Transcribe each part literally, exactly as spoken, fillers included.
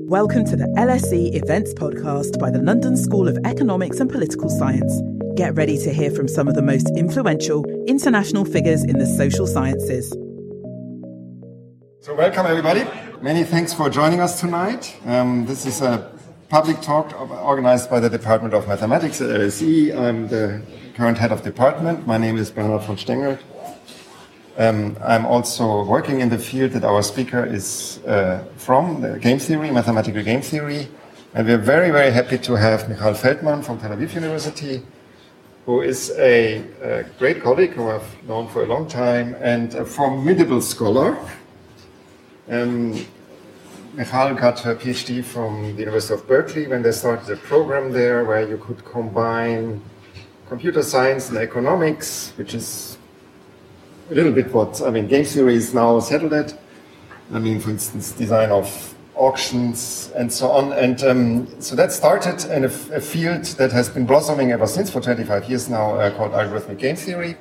Welcome to the L S E Events Podcast by the London School of Economics and Political Science. Get ready to hear from some of the most influential international figures in the social sciences. So welcome everybody. Many thanks for joining us tonight. Um, this is a public talk organized by the Department of Mathematics at L S E. I'm the current head of department. My name is Bernhard von Stengel. Um, I'm also working in the field that our speaker is uh, from, the game theory, mathematical game theory. And we're very, very happy to have Michal Feldman from Tel Aviv University, who is a, a great colleague who I've known for a long time and a formidable scholar. Um, Michal got her PhD from the University of Berkeley when they started a program there where you could combine computer science and economics, which is a little bit what, I mean, game theory is now settled at. I mean, for instance, design of auctions and so on. And um, so that started in a, a field that has been blossoming ever since for twenty-five years now, uh, called algorithmic game theory.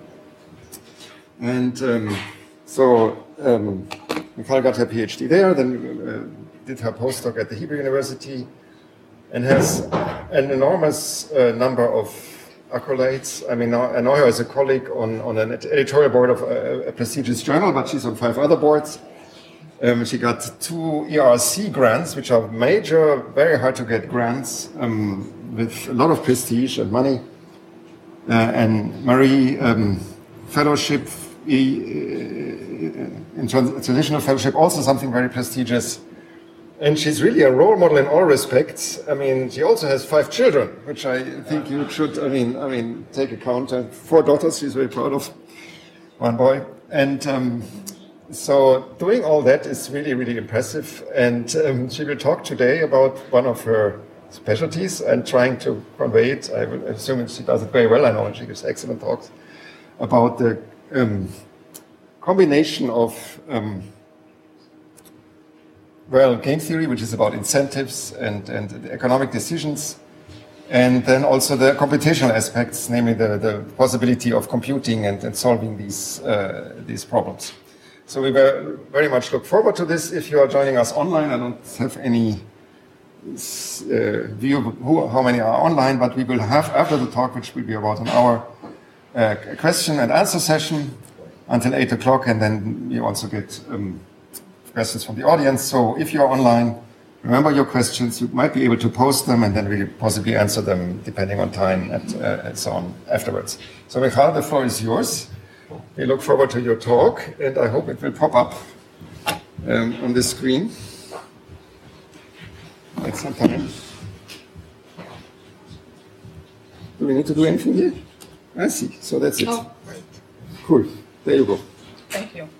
And um, so um, Michal got her PhD there, then uh, did her postdoc at the Hebrew University, and has an enormous uh, number of accolades. I mean, I know her as a colleague on, on an editorial board of a, a prestigious journal, but she's on five other boards. Um, she got two E R C grants, which are major, very hard to get grants um, with a lot of prestige and money. Uh, and Marie um, Fellowship, e, in trans- traditional fellowship, also something very prestigious. And she's really a role model in all respects. I mean, she also has five children, which I think you should, I mean, I mean, take account. Uh, four daughters she's very proud of, one boy. And um, so doing all that is really, really impressive. And um, she will talk today about one of her specialties and trying to convey it. I will assume she does it very well, I know, and she gives excellent talks about the um, combination of um, well, game theory, which is about incentives and, and economic decisions, and then also the computational aspects, namely the, the possibility of computing and, and solving these, uh, these problems. So we very, very much look forward to this. If you are joining us online, I don't have any uh, view of who, how many are online, but we will have, after the talk, which will be about an hour, uh, a question and answer session until eight o'clock, and then you also get um, questions from the audience. So if you're online, remember your questions. You might be able to post them, and then we possibly answer them depending on time and, uh, and so on afterwards. So Michal, the floor is yours. We look forward to your talk, and I hope it will pop up um, on the screen at some time. Do we need to do anything here? I see. So that's it. Oh. Cool. There you go. Thank you.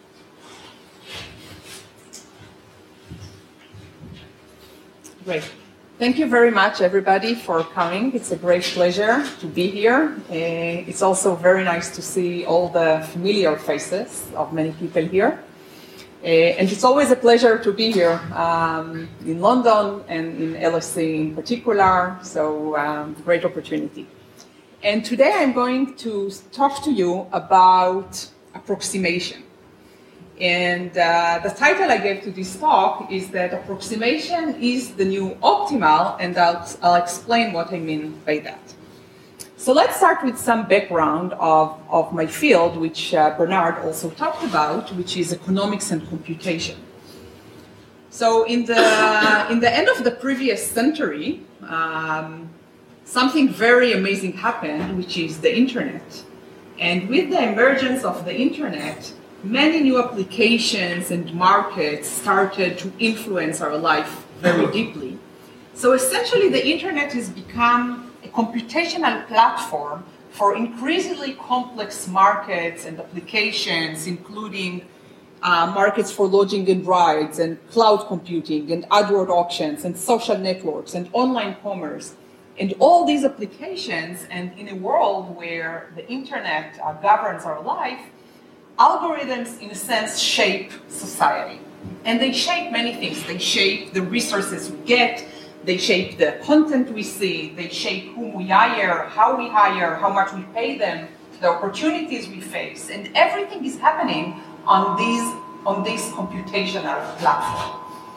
Great. Thank you very much, everybody, for coming. It's a great pleasure to be here. Uh, it's also very nice to see all the familiar faces of many people here. Uh, and it's always a pleasure to be here um, in London and in L S E in particular. So, um, great opportunity. And today I'm going to talk to you about approximation. And uh, the title I gave to this talk is that approximation is the new optimal, and I'll, I'll explain what I mean by that. So let's start with some background of, of my field, which uh, Bernhard also talked about, which is economics and computation. So in the, in the end of the previous century, um, something very amazing happened, which is the internet. And with the emergence of the internet, many new applications and markets started to influence our life very deeply. So essentially, the internet has become a computational platform for increasingly complex markets and applications, including uh, markets for lodging and rides, and cloud computing, and AdWords auctions, and social networks, and online commerce. And all these applications, and in a world where the internet uh, governs our life, algorithms, in a sense, shape society. And they shape many things. They shape the resources we get. They shape the content we see. They shape whom we hire, how we hire, how much we pay them, the opportunities we face. And everything is happening on these on this computational platform.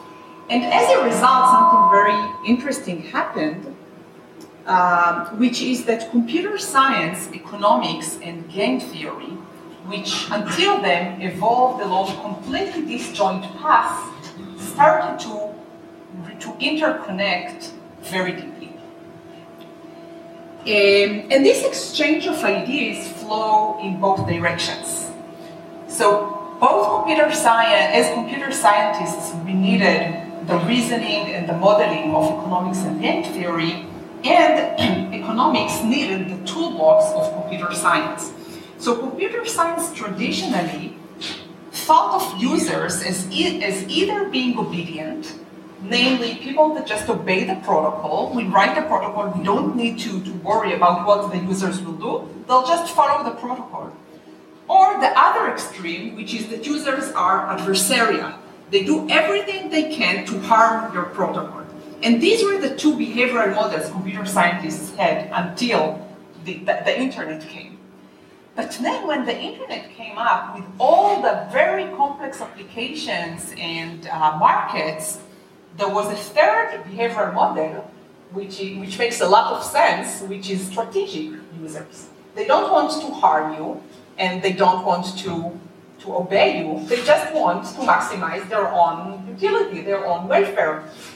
And as a result, something very interesting happened, um, which is that computer science, economics, and game theory, which until then evolved along completely disjoint paths, started to, to interconnect very deeply. Um, and this exchange of ideas flow in both directions. So both computer science, as computer scientists, we needed the reasoning and the modeling of economics and game theory, and economics needed the toolbox of computer science. So computer science traditionally thought of users as, e- as either being obedient, namely people that just obey the protocol. We write the protocol, we don't need to, to worry about what the users will do, they'll just follow the protocol. Or the other extreme, which is that users are adversarial. They do everything they can to harm your protocol. And these were the two behavioral models computer scientists had until the, the, the internet came. But then when the internet came up with all the very complex applications and uh, markets, there was a third behavioral model, which, is, which makes a lot of sense, which is strategic users. They don't want to harm you, and they don't want to, to obey you. They just want to maximize their own utility, their own welfare.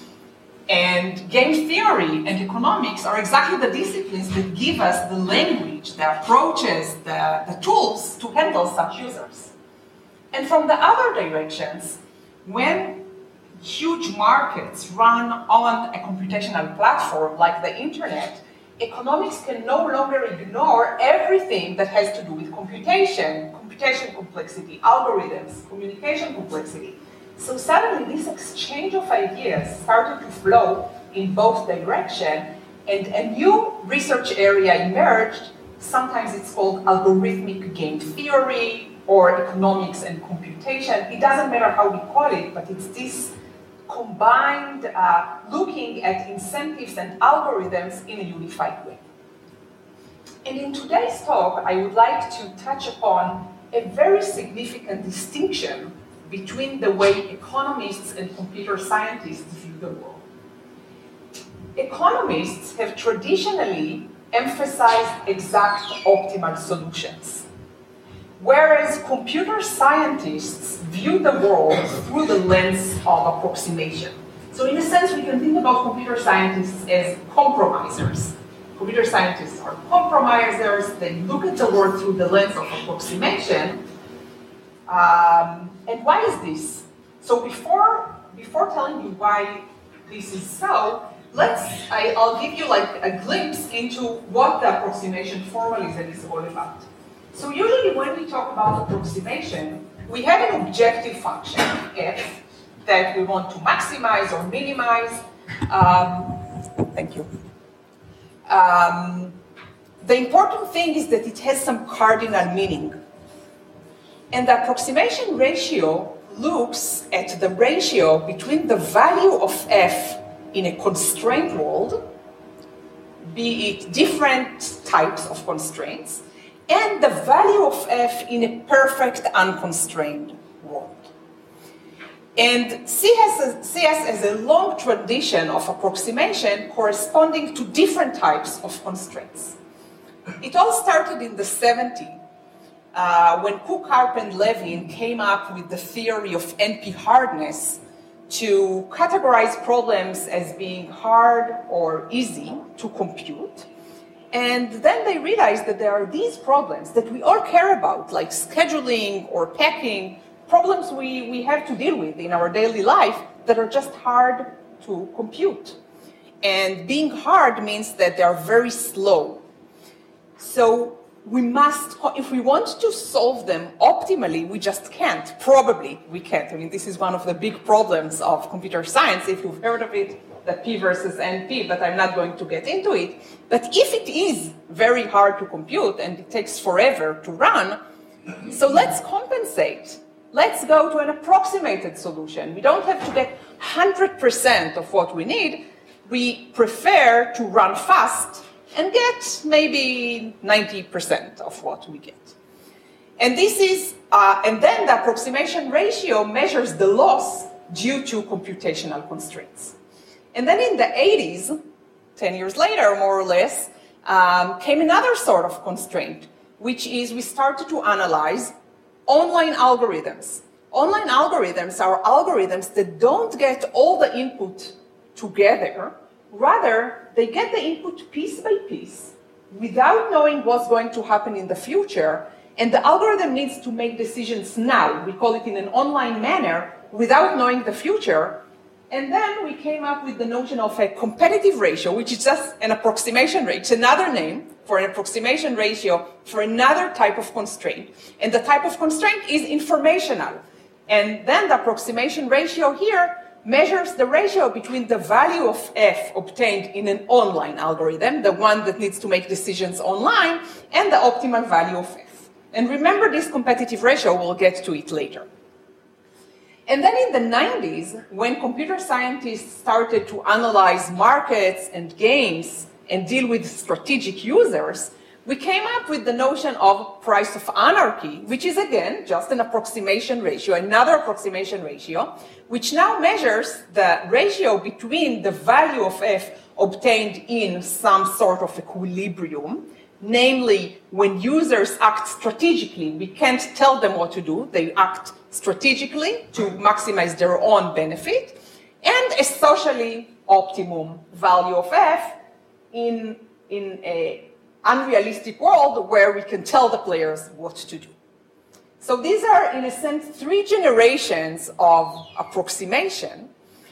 And game theory and economics are exactly the disciplines that give us the language, the approaches, the, the tools to handle such users. And from the other directions, when huge markets run on a computational platform like the internet, economics can no longer ignore everything that has to do with computation, computation complexity, algorithms, communication complexity. So suddenly this exchange of ideas started to flow in both directions, and a new research area emerged. Sometimes it's called algorithmic game theory or economics and computation. It doesn't matter how we call it, but it's this combined uh, looking at incentives and algorithms in a unified way. And in today's talk, I would like to touch upon a very significant distinction between the way economists and computer scientists view the world. Economists have traditionally emphasized exact optimal solutions, whereas computer scientists view the world through the lens of approximation. So in a sense, we can think about computer scientists as compromisers. Computer scientists are compromisers, they look at the world through the lens of approximation. Um, and why is this? So before, before telling you why this is so, let's, I, I'll give you like a glimpse into what the approximation formalism is all about. So usually when we talk about approximation, we have an objective function, f, that we want to maximize or minimize. Um, thank you. Um, the important thing is that it has some cardinal meaning. And the approximation ratio looks at the ratio between the value of f in a constrained world, be it different types of constraints, and the value of f in a perfect unconstrained world. And C S, C S has a long tradition of approximation corresponding to different types of constraints. It all started in the seventies, uh, when Cook, Harp, and Levin came up with the theory of N P hardness to categorize problems as being hard or easy to compute. And then they realized that there are these problems that we all care about, like scheduling or packing, problems we, we have to deal with in our daily life that are just hard to compute. And being hard means that they are very slow. So we must, if we want to solve them optimally, we just can't. Probably we can't. I mean, this is one of the big problems of computer science, if you've heard of it, the P versus N P, but I'm not going to get into it. But if it is very hard to compute and it takes forever to run, so let's compensate. Let's go to an approximated solution. We don't have to get one hundred percent of what we need. We prefer to run fast and get maybe ninety percent of what we get. And this is, uh, and then the approximation ratio measures the loss due to computational constraints. And then in the eighties, ten years later, more or less, um, came another sort of constraint, which is we started to analyze online algorithms. Online algorithms are algorithms that don't get all the input together. Rather, they get the input piece by piece without knowing what's going to happen in the future. And the algorithm needs to make decisions now. We call it in an online manner without knowing the future. And then we came up with the notion of a competitive ratio, which is just an approximation rate. It's another name for an approximation ratio for another type of constraint. And the type of constraint is informational. And then the approximation ratio here measures the ratio between the value of f obtained in an online algorithm, the one that needs to make decisions online, and the optimal value of f. And remember this competitive ratio, we'll get to it later. And then in the nineties, when computer scientists started to analyze markets and games and deal with strategic users, we came up with the notion of price of anarchy, which is again just an approximation ratio, another approximation ratio, which now measures the ratio between the value of f obtained in some sort of equilibrium, namely when users act strategically. We can't tell them what to do, they act strategically to maximize their own benefit, and a socially optimum value of f in, in a unrealistic world where we can tell the players what to do. So these are, in a sense, three generations of approximation.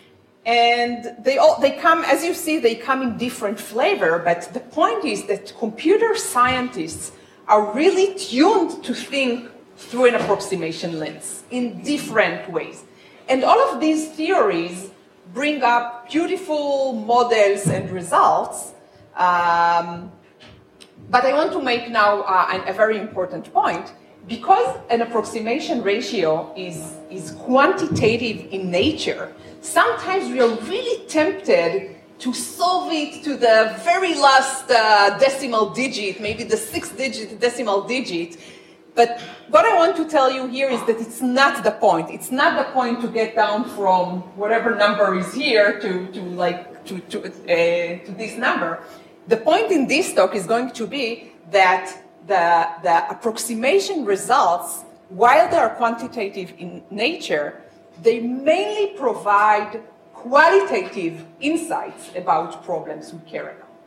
And they all, they come, as you see, they come in different flavor, but the point is that computer scientists are really tuned to think through an approximation lens in different ways. And all of these theories bring up beautiful models and results. Um, but I want to make now uh, a very important point. Because an approximation ratio is, is quantitative in nature, sometimes we are really tempted to solve it to the very last uh, decimal digit, maybe the sixth digit decimal digit. But what I want to tell you here is that it's not the point. It's not the point to get down from whatever number is here to, to, like, to, to, uh, to this number. The point in this talk is going to be that The, the approximation results, while they are quantitative in nature, they mainly provide qualitative insights about problems we care about.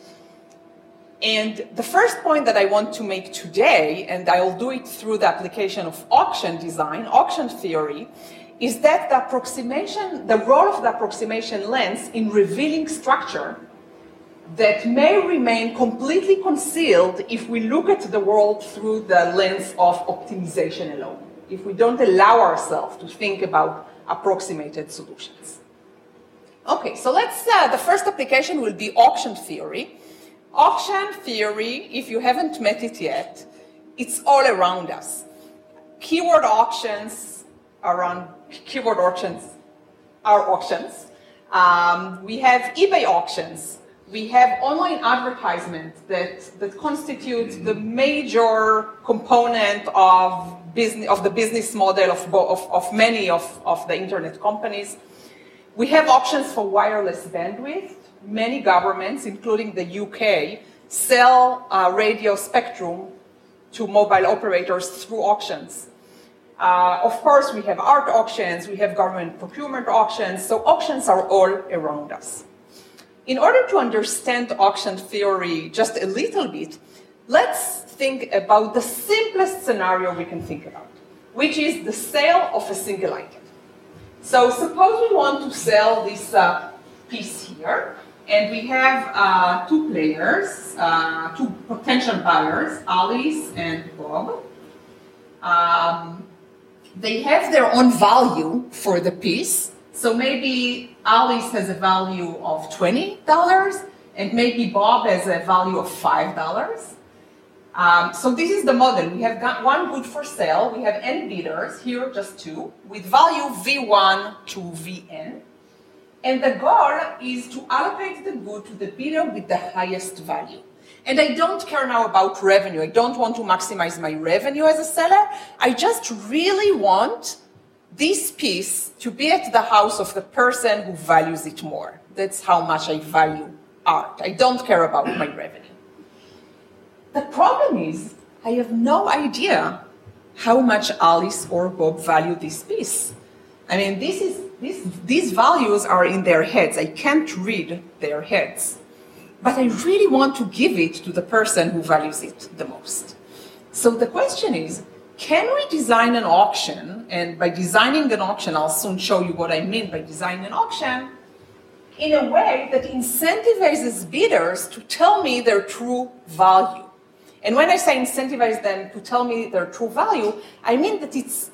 And the first point that I want to make today, and I'll do it through the application of auction design, auction theory, is that the approximation, the role of the approximation lens in revealing structure that may remain completely concealed if we look at the world through the lens of optimization alone, if we don't allow ourselves to think about approximated solutions. Okay, so let's, uh, the first application will be auction theory. Auction theory, if you haven't met it yet, it's all around us. Keyword auctions are on, keyword auctions are auctions. Um, we have eBay auctions. We have online advertisement that, that constitutes the major component of, business, of the business model of, of, of many of, of the internet companies. We have auctions for wireless bandwidth. Many governments, including the U K, sell uh, radio spectrum to mobile operators through auctions. Uh, of course, we have art auctions, we have government procurement auctions, so auctions are all around us. In order to understand auction theory just a little bit, let's think about the simplest scenario we can think about, which is the sale of a single item. So suppose we want to sell this uh, piece here, and we have uh, two players, uh, two potential buyers, Alice and Bob. Um, they have their own value for the piece. So maybe Alice has a value of twenty dollars, and maybe Bob has a value of five dollars. Um, so this is the model. We have got one good for sale. We have n bidders, here just two, with value V one to V n. And the goal is to allocate the good to the bidder with the highest value. And I don't care now about revenue. I don't want to maximize my revenue as a seller. I just really want this piece to be at the house of the person who values it more. That's how much I value art. I don't care about my revenue. The problem is, I have no idea how much Alice or Bob value this piece. I mean, this is, this, these values are in their heads. I can't read their heads. But I really want to give it to the person who values it the most. So the question is, can we design an auction, and by designing an auction, I'll soon show you what I mean by designing an auction, in a way that incentivizes bidders to tell me their true value. And when I say incentivize them to tell me their true value, I mean that it's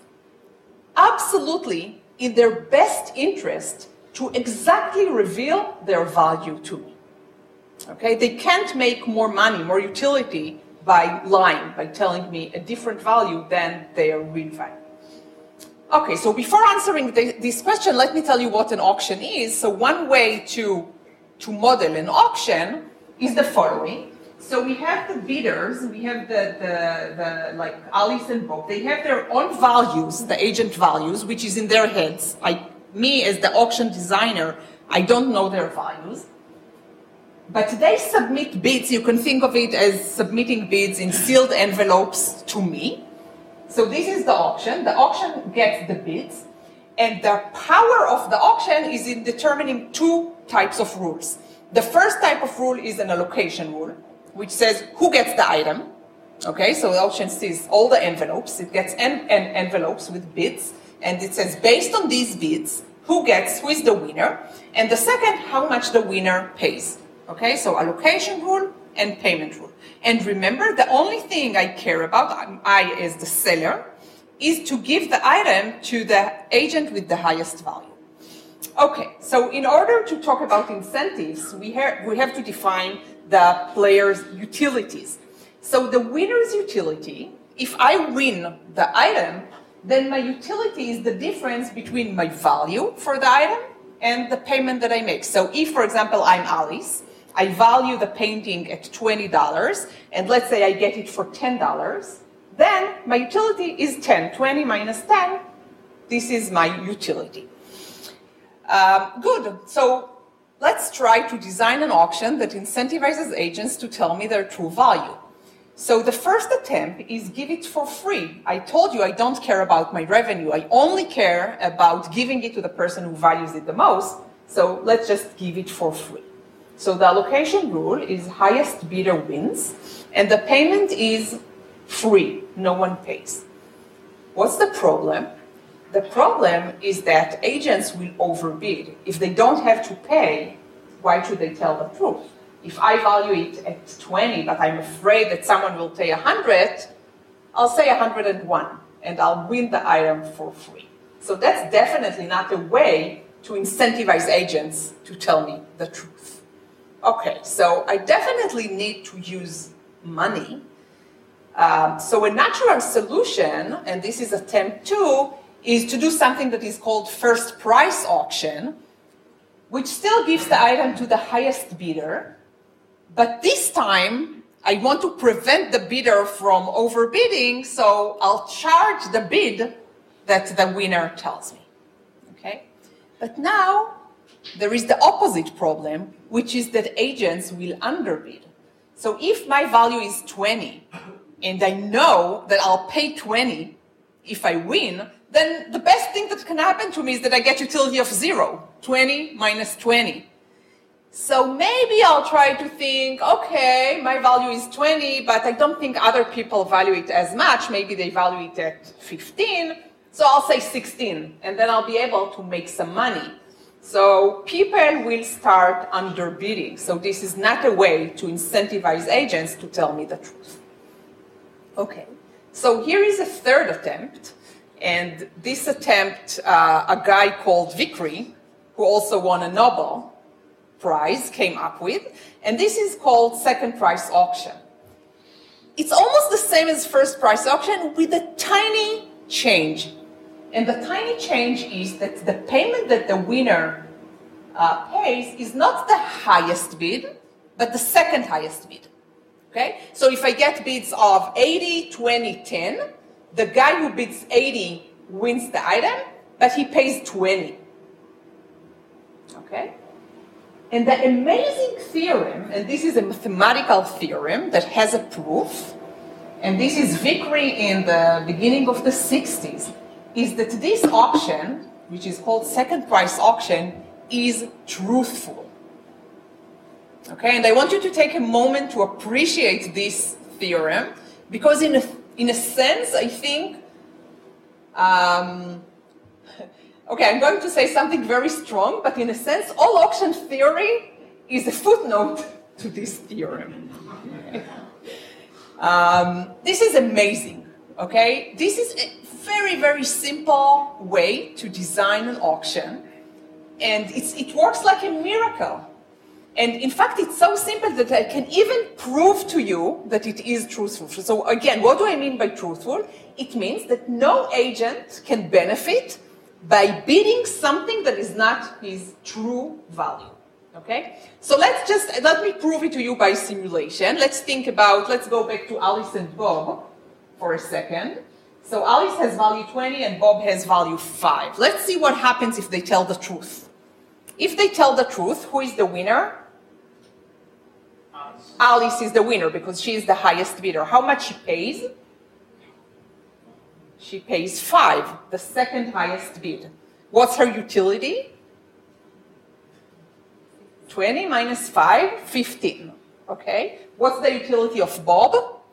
absolutely in their best interest to exactly reveal their value to me. Okay? They can't make more money, more utility by lying, by telling me a different value than their real value. Okay, so before answering the, this question, let me tell you what an auction is. So one way to, to model an auction is the following. So we have the bidders, we have the, the, the like Alice and Bob, they have their own values, the agent values, which is in their heads. I, me as the auction designer, I don't know their values. But they submit bids, you can think of it as submitting bids in sealed envelopes to me. So this is the auction. The auction gets the bids. And the power of the auction is in determining two types of rules. The first type of rule is an allocation rule, which says who gets the item. Okay, so the auction sees all the envelopes. It gets en en envelopes with bids. And it says based on these bids, who gets, who is the winner. And the second, how much the winner pays. Okay, so allocation rule and payment rule. And remember, the only thing I care about, I as the seller, is to give the item to the agent with the highest value. Okay, so in order to talk about incentives, we, ha we have to define the player's utilities. So the winner's utility, if I win the item, then my utility is the difference between my value for the item and the payment that I make. So if, for example, I'm Alice, I value the painting at twenty dollars, and let's say I get it for ten dollars, then my utility is ten. twenty minus ten, this is my utility. Um, good, so let's try to design an auction that incentivizes agents to tell me their true value. So the first attempt is give it for free. I told you I don't care about my revenue. I only care about giving it to the person who values it the most. So let's just give it for free. So the allocation rule is highest bidder wins, and the payment is free. No one pays. What's the problem? The problem is that agents will overbid. If they don't have to pay, why should they tell the truth? If I value it at twenty, but I'm afraid that someone will pay one hundred, I'll say one hundred and one, and I'll win the item for free. So that's definitely not a way to incentivize agents to tell me the truth. Okay, so I definitely need to use money. Um, so a natural solution, and this is attempt two, is to do something that is called first price auction, which still gives the item to the highest bidder. But this time, I want to prevent the bidder from overbidding, so I'll charge the bid that the winner tells me. Okay? But now, there is the opposite problem, which is that agents will underbid. So if my value is twenty, and I know that I'll pay twenty if I win, then the best thing that can happen to me is that I get utility of zero, twenty minus twenty. So maybe I'll try to think, okay, my value is twenty, but I don't think other people value it as much. Maybe they value it at fifteen, so I'll say sixteen, and then I'll be able to make some money. So people will start underbidding. So this is not a way to incentivize agents to tell me the truth. Okay, so here is a third attempt. And this attempt, uh, a guy called Vickrey, who also won a Nobel Prize, came up with. And this is called second price auction. It's almost the same as first price auction with a tiny change. And the tiny change is that the payment that the winner uh, pays is not the highest bid, but the second highest bid. Okay? So if I get bids of eighty, twenty, ten, the guy who bids eighty wins the item, but he pays twenty. Okay? And the amazing theorem, and this is a mathematical theorem that has a proof, and this is Vickrey in the beginning of the sixties, is that this auction, which is called second price auction, is truthful. Okay, and I want you to take a moment to appreciate this theorem, because in a, in a sense, I think, um, okay, I'm going to say something very strong, but in a sense, all auction theory is a footnote to this theorem. Okay. Um, this is amazing, okay? This is a very, very simple way to design an auction, and it's, it works like a miracle. And in fact, it's so simple that I can even prove to you that it is truthful. So again, what do I mean by truthful? It means that no agent can benefit by bidding something that is not his true value. Okay? So let's just, let me prove it to you by simulation. Let's think about, let's go back to Alice and Bob for a second. So Alice has value twenty and Bob has value five. Let's see what happens if they tell the truth. If they tell the truth, who is the winner? Alice. Alice is the winner because she is the highest bidder. How much she pays? She pays five, the second highest bid. What's her utility? twenty minus five, fifteen. Okay. What's the utility of Bob?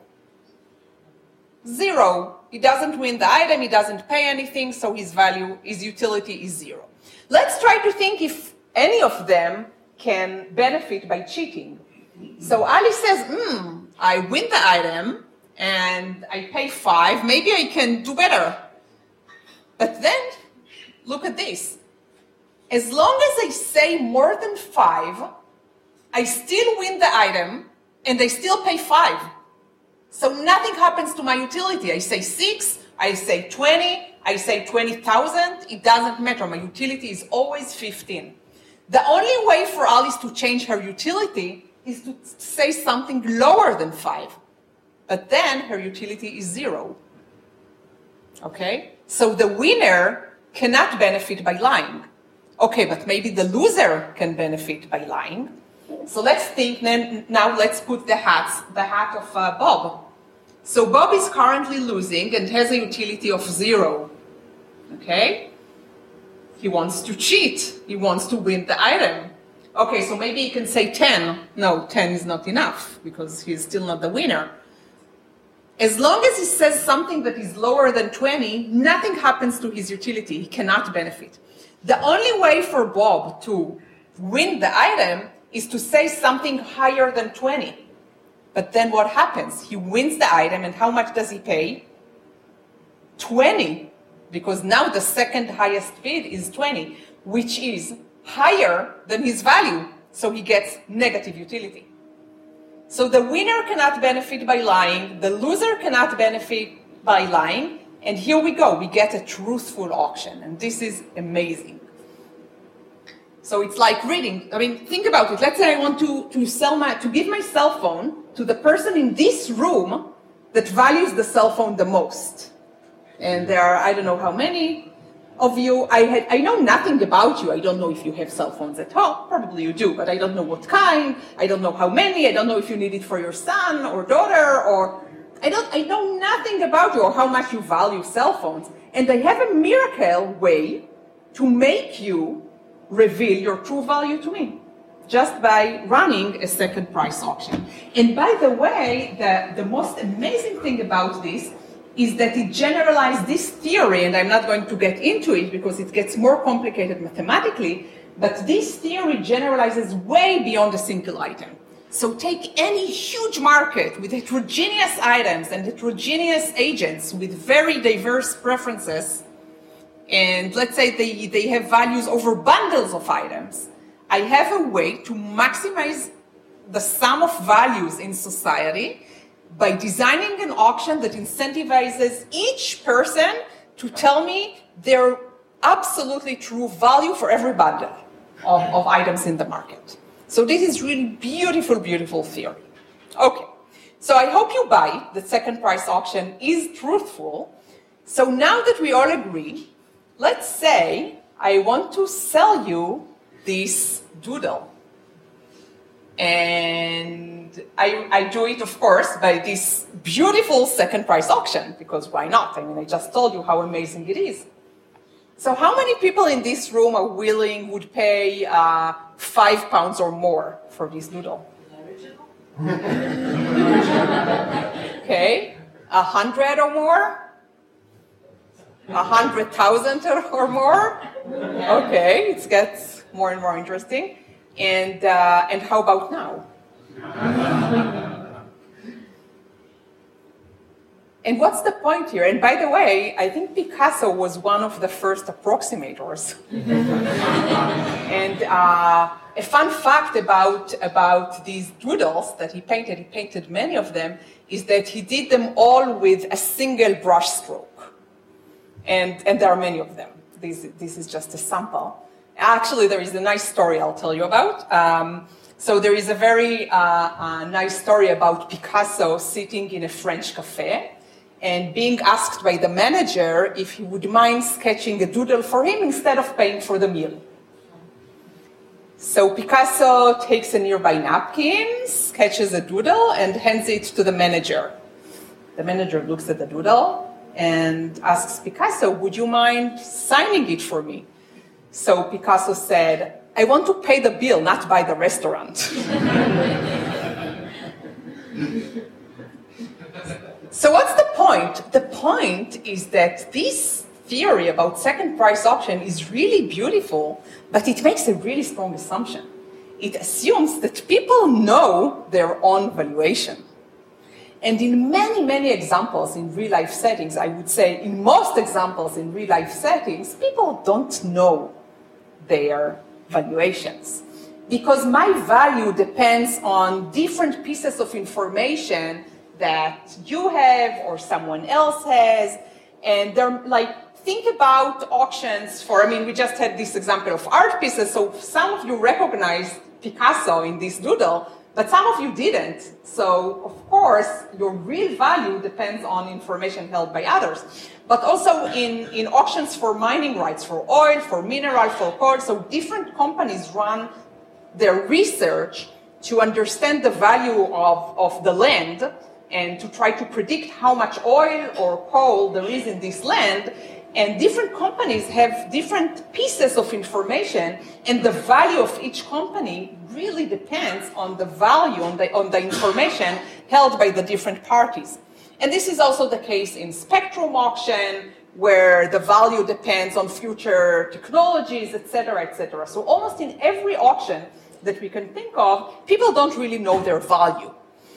Zero. He doesn't win the item, he doesn't pay anything, so his value, his utility is zero. Let's try to think if any of them can benefit by cheating. So Alice says, hmm, I win the item, and I pay five, maybe I can do better. But then, look at this. As long as I say more than five, I still win the item, and I still pay five. So nothing happens to my utility. I say six, I say twenty, I say twenty thousand, it doesn't matter. My utility is always fifteen. The only way for Alice to change her utility is to say something lower than five. But then her utility is zero. Okay? So the winner cannot benefit by lying. Okay, but maybe the loser can benefit by lying. So let's think, then, now let's put the hats, the hat of uh, Bob. So Bob is currently losing and has a utility of zero. Okay? He wants to cheat. He wants to win the item. Okay, so maybe he can say ten. No, ten is not enough because he's still not the winner. As long as he says something that is lower than twenty, nothing happens to his utility. He cannot benefit. The only way for Bob to win the item is to say something higher than twenty. But then what happens? He wins the item, and how much does he pay? twenty. Because now the second highest bid is twenty, which is higher than his value. So he gets negative utility. So the winner cannot benefit by lying, the loser cannot benefit by lying, and here we go, we get a truthful auction, and this is amazing. So it's like reading. I mean, think about it. Let's say I want to, to sell my, to give my cell phone to the person in this room that values the cell phone the most. And there are, I don't know how many of you. I had, I know nothing about you. I don't know if you have cell phones at home. Probably you do, but I don't know what kind. I don't know how many. I don't know if you need it for your son or daughter, or I don't, I know nothing about you or how much you value cell phones. And I have a miracle way to make you reveal your true value to me, just by running a second price auction. And by the way, the, the most amazing thing about this is that it generalized this theory, and I'm not going to get into it because it gets more complicated mathematically, but this theory generalizes way beyond a single item. So take any huge market with heterogeneous items and heterogeneous agents with very diverse preferences, and let's say they, they have values over bundles of items. I have a way to maximize the sum of values in society by designing an auction that incentivizes each person to tell me their absolutely true value for every bundle of, of items in the market. So this is really beautiful, beautiful theory. Okay, so I hope you buy that second price auction is truthful. So now that we all agree, let's say I want to sell you this doodle. And I, I do it, of course, by this beautiful second price auction, because why not? I mean, I just told you how amazing it is. So how many people in this room are willing, would pay uh, five pounds or more for this doodle? Okay, a hundred or more? A hundred thousand or more? Okay, it gets more and more interesting. And, uh, and how about now? And what's the point here? And by the way, I think Picasso was one of the first approximators. And uh, a fun fact about, about these doodles that he painted, he painted many of them, is that he did them all with a single brush stroke. And, and there are many of them. This, this is just a sample. Actually, there is a nice story I'll tell you about. Um, so there is a very uh, uh, nice story about Picasso sitting in a French cafe and being asked by the manager if he would mind sketching a doodle for him instead of paying for the meal. So Picasso takes a nearby napkin, sketches a doodle, and hands it to the manager. The manager looks at the doodle and asks Picasso, would you mind signing it for me? So Picasso said, I want to pay the bill, not buy the restaurant. So what's the point? The point is that this theory about second price auction is really beautiful, but it makes a really strong assumption. It assumes that people know their own valuation. And in many, many examples in real-life settings, I would say in most examples in real-life settings, people don't know their valuations. Because my value depends on different pieces of information that you have or someone else has. And they're like, think about auctions for, I mean, we just had this example of art pieces, so some of you recognize Picasso in this doodle, but some of you didn't. So, of course, your real value depends on information held by others. But also in, in auctions for mining rights, for oil, for mineral, for coal, so different companies run their research to understand the value of, of the land and to try to predict how much oil or coal there is in this land. And different companies have different pieces of information, and the value of each company really depends on the value, on the, on the information held by the different parties. And this is also the case in spectrum auction, where the value depends on future technologies, et cetera, et cetera. So almost in every auction that we can think of, people don't really know their value.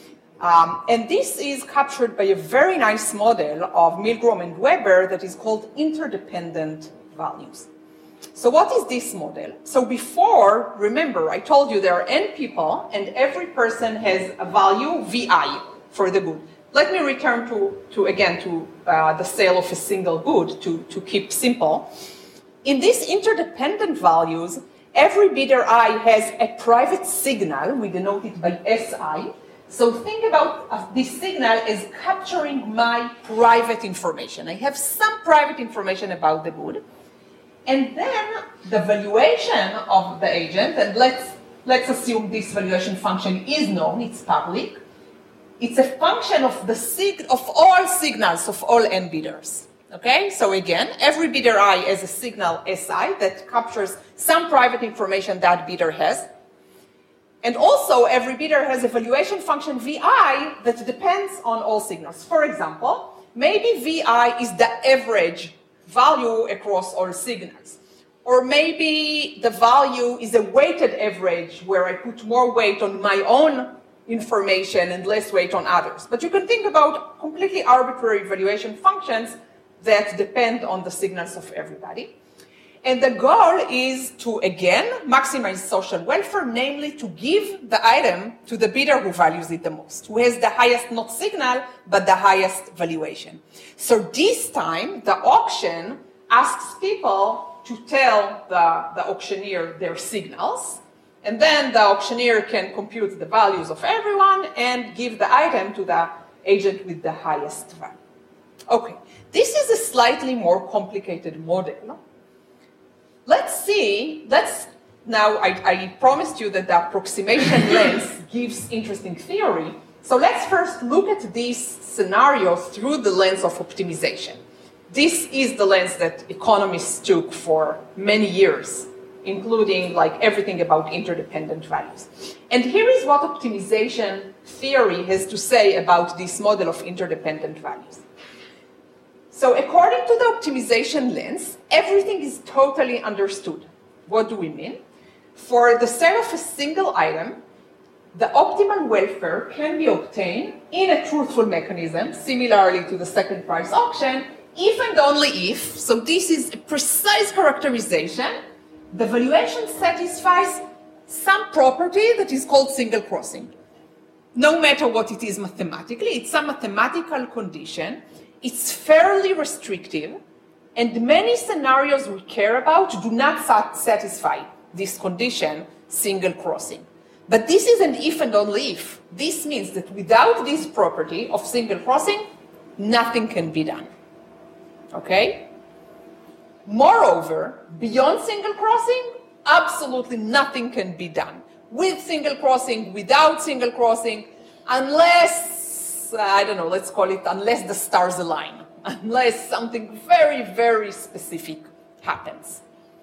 Um, and this is captured by a very nice model of Milgrom and Weber that is called interdependent values. So what is this model? So before, remember, I told you there are n people, and every person has a value, Vi, for the good. Let me return to, to again, to uh, the sale of a single good, to, to keep simple. In these interdependent values, every bidder I has a private signal, we denote it by S I. So think about uh, this signal as capturing my private information. I have some private information about the good. And then the valuation of the agent, and let's, let's assume this valuation function is known, it's public. It's a function of, the sig of all signals of all n bidders. Okay, so again, every bidder I has a signal S I that captures some private information that bidder has. And also, every bidder has a valuation function Vi that depends on all signals. For example, maybe Vi is the average value across all signals. Or maybe the value is a weighted average where I put more weight on my own information and less weight on others. But you can think about completely arbitrary valuation functions that depend on the signals of everybody. And the goal is to, again, maximize social welfare, namely to give the item to the bidder who values it the most, who has the highest not signal, but the highest valuation. So this time, the auction asks people to tell the, the auctioneer their signals, and then the auctioneer can compute the values of everyone and give the item to the agent with the highest value. Okay, this is a slightly more complicated model, let's see, let's, now I, I promised you that the approximation lens gives interesting theory. So let's first look at these scenarios through the lens of optimization. This is the lens that economists took for many years, including like everything about interdependent values. And here is what optimization theory has to say about this model of interdependent values. So according to the optimization lens, everything is totally understood. What do we mean? For the sale of a single item, the optimal welfare can be obtained in a truthful mechanism, similarly to the second price auction, if and only if, so this is a precise characterization, the valuation satisfies some property that is called single crossing. No matter what it is mathematically, it's some mathematical condition, it's fairly restrictive, and many scenarios we care about do not satisfy this condition, single crossing. But this is an if and only if. This means that without this property of single crossing, nothing can be done. Okay? Moreover, beyond single crossing, absolutely nothing can be done. With single crossing, without single crossing, unless, I don't know, let's call it, unless the stars align. Unless something very, very specific happens.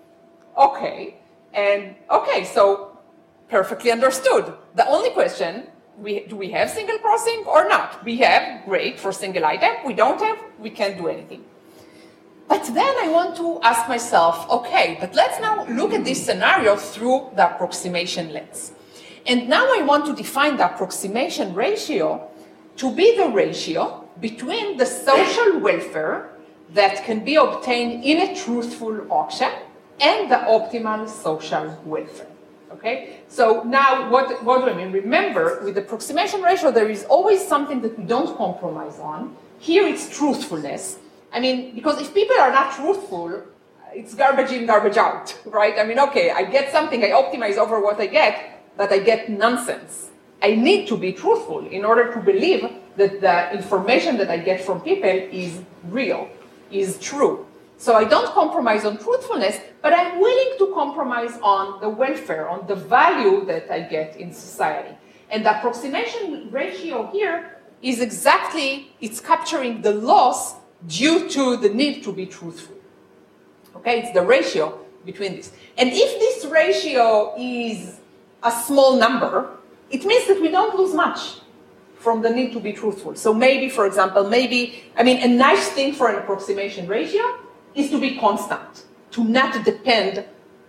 Okay, and okay, so perfectly understood. The only question, we, do we have single crossing or not? We have, great, for single item. We don't have, we can't do anything. But then I want to ask myself, okay, but let's now look at this scenario through the approximation lens. And now I want to define the approximation ratio to be the ratio between the social welfare that can be obtained in a truthful auction and the optimal social welfare. Okay? So now, what, what do I mean? Remember, with the approximation ratio, there is always something that we don't compromise on. Here it's truthfulness. I mean, because if people are not truthful, it's garbage in, garbage out, right? I mean, okay, I get something, I optimize over what I get, but I get nonsense. I need to be truthful in order to believe that the information that I get from people is real, is true. So I don't compromise on truthfulness, but I'm willing to compromise on the welfare, on the value that I get in society. And the approximation ratio here is exactly, it's capturing the loss due to the need to be truthful. Okay, it's the ratio between this. And if this ratio is a small number, it means that we don't lose much from the need to be truthful. So maybe, for example, maybe, I mean, a nice thing for an approximation ratio is to be constant, to not depend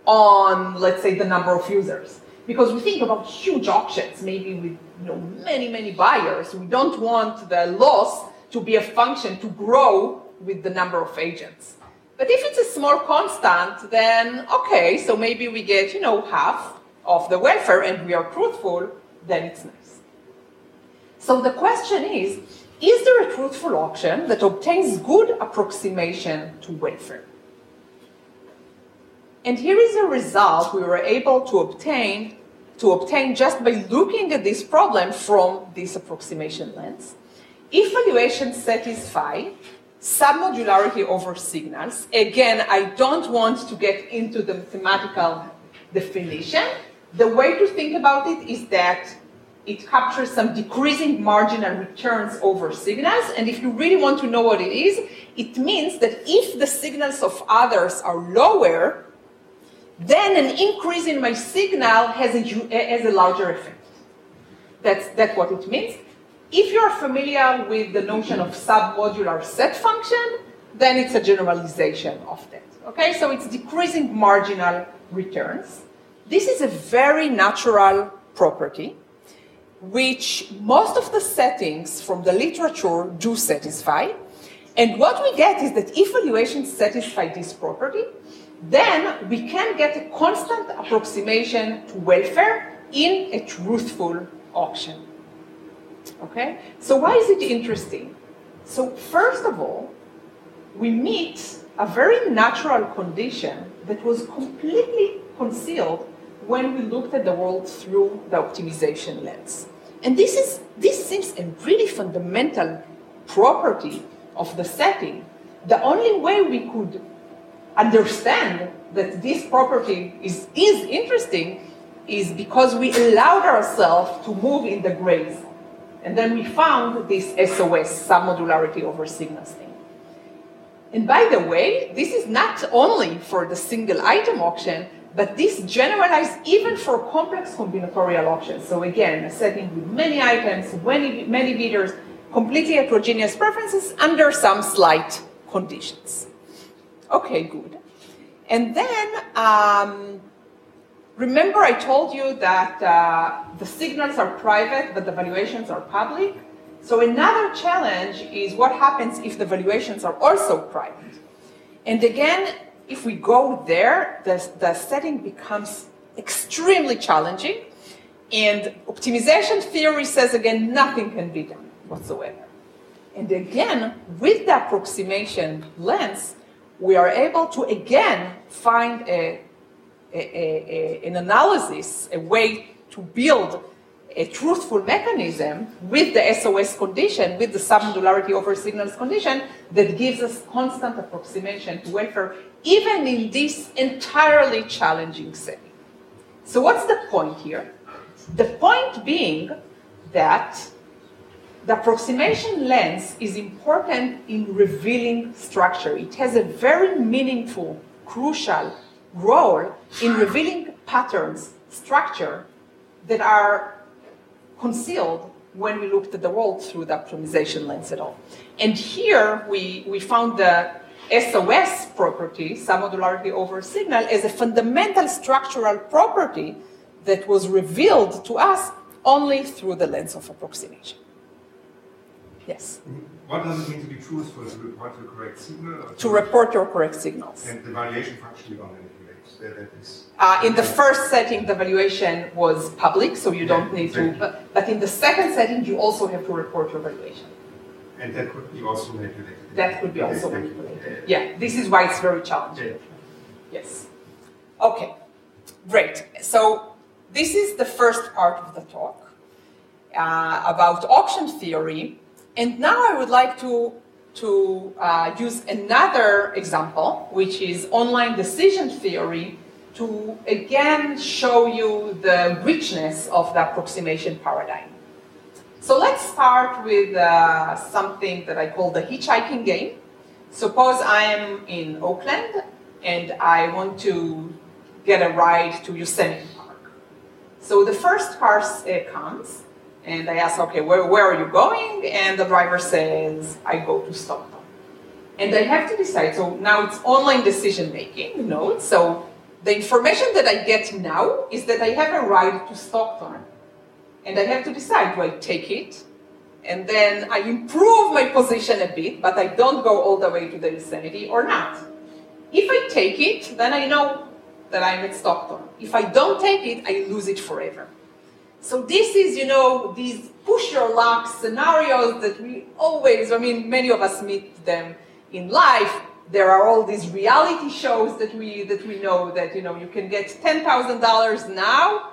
on, let's say, the number of users. Because we think about huge auctions, maybe with you know, many, many buyers. We don't want the loss to be a function to grow with the number of agents. But if it's a small constant, then okay, so maybe we get, you know, half of the welfare and we are truthful, then it's nice. So the question is, is there a truthful auction that obtains good approximation to welfare? And here is a result we were able to obtain, to obtain just by looking at this problem from this approximation lens. If valuations satisfy submodularity over signals, again, I don't want to get into the mathematical definition. The way to think about it is that it captures some decreasing marginal returns over signals. And if you really want to know what it is, it means that if the signals of others are lower, then an increase in my signal has a, has a larger effect. That's, that's what it means. If you're familiar with the notion of submodular set function, then it's a generalization of that. Okay, so it's decreasing marginal returns. This is a very natural property, which most of the settings from the literature do satisfy. And what we get is that if valuations satisfy this property, then we can get a constant approximation to welfare in a truthful auction. Okay? So why is it interesting? So first of all, we meet a very natural condition that was completely concealed when we looked at the world through the optimization lens. And this is this seems a really fundamental property of the setting. The only way we could understand that this property is, is interesting is because we allowed ourselves to move in the grays. And then we found this S O S, submodularity over signals thing. And by the way, this is not only for the single item auction, but this generalized even for complex combinatorial auctions. So again, a setting with many items, many, many bidders, completely heterogeneous preferences under some slight conditions. Okay, good. And then, um, remember I told you that uh, the signals are private, but the valuations are public. So another challenge is what happens if the valuations are also private. And again, if we go there, the, the setting becomes extremely challenging. And optimization theory says, again, nothing can be done whatsoever. And again, with the approximation lens, we are able to, again, find a, a, a, an analysis, a way to build a truthful mechanism with the S O S condition, with the submodularity over signals condition, that gives us constant approximation to welfare, even in this entirely challenging setting. So what's the point here? The point being that the approximation lens is important in revealing structure. It has a very meaningful, crucial role in revealing patterns, structure, that are concealed when we looked at the world through the optimization lens at all. And here we, we found the S O S property, submodularity over signal, as a fundamental structural property that was revealed to us only through the lens of approximation. Yes? What does it mean to be truthful? To report your correct signal? Or to report your correct signals. And the valuation function you don't manipulate. That, that is uh, in the first setting, the valuation was public, so you don't need to. But, but in the second setting, you also have to report your valuation. And that could be also manipulated. That could be also manipulated. Yeah, this is why it's very challenging. Yes. Okay, great. So this is the first part of the talk uh, about auction theory. And now I would like to, to uh, use another example, which is online decision theory, to again show you the richness of the approximation paradigm. So let's start with uh, something that I call the hitchhiking game. Suppose I am in Oakland and I want to get a ride to Yosemite Park. So the first car uh, comes and I ask, okay, where, where are you going? And the driver says, I go to Stockton. And I have to decide, so now it's online decision making, you know, so the information that I get now is that I have a ride to Stockton. And I have to decide, do I take it? And then I improve my position a bit, but I don't go all the way to the Yosemite or not. If I take it, then I know that I'm at Stockton. If I don't take it, I lose it forever. So this is, you know, these push your luck scenarios that we always, I mean, many of us meet them in life. There are all these reality shows that we, that we know that, you know, you can get ten thousand dollars now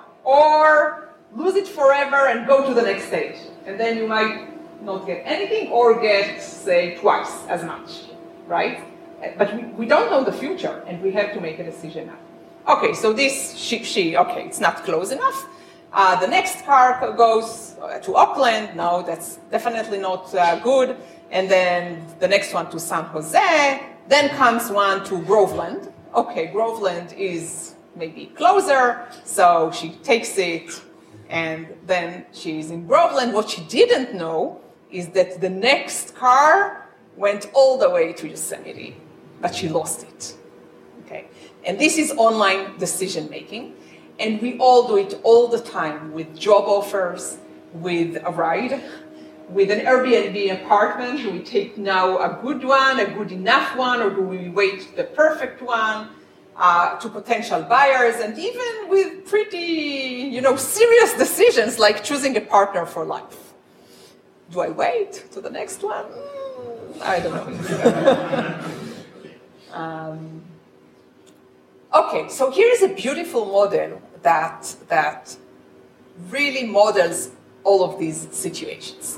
or lose it forever and go to the next stage. And then you might not get anything or get, say, twice as much, right? But we, we don't know the future and we have to make a decision now. Okay, so this, she, she okay, it's not close enough. Uh, the next car goes to Oakland. No, that's definitely not uh, good. And then the next one to San Jose. Then comes one to Groveland. Okay, Groveland is maybe closer, so she takes it. And then she's in Groveland. What she didn't know is that the next car went all the way to Yosemite, but she lost it. Okay, and this is online decision making. And we all do it all the time with job offers, with a ride, with an Airbnb apartment. Do we take now a good one, a good enough one, or do we wait the perfect one? Uh, to potential buyers, and even with pretty, you know, serious decisions like choosing a partner for life. Do I wait to the next one? Mm, I don't know. um, okay, so here's a beautiful model that, that really models all of these situations.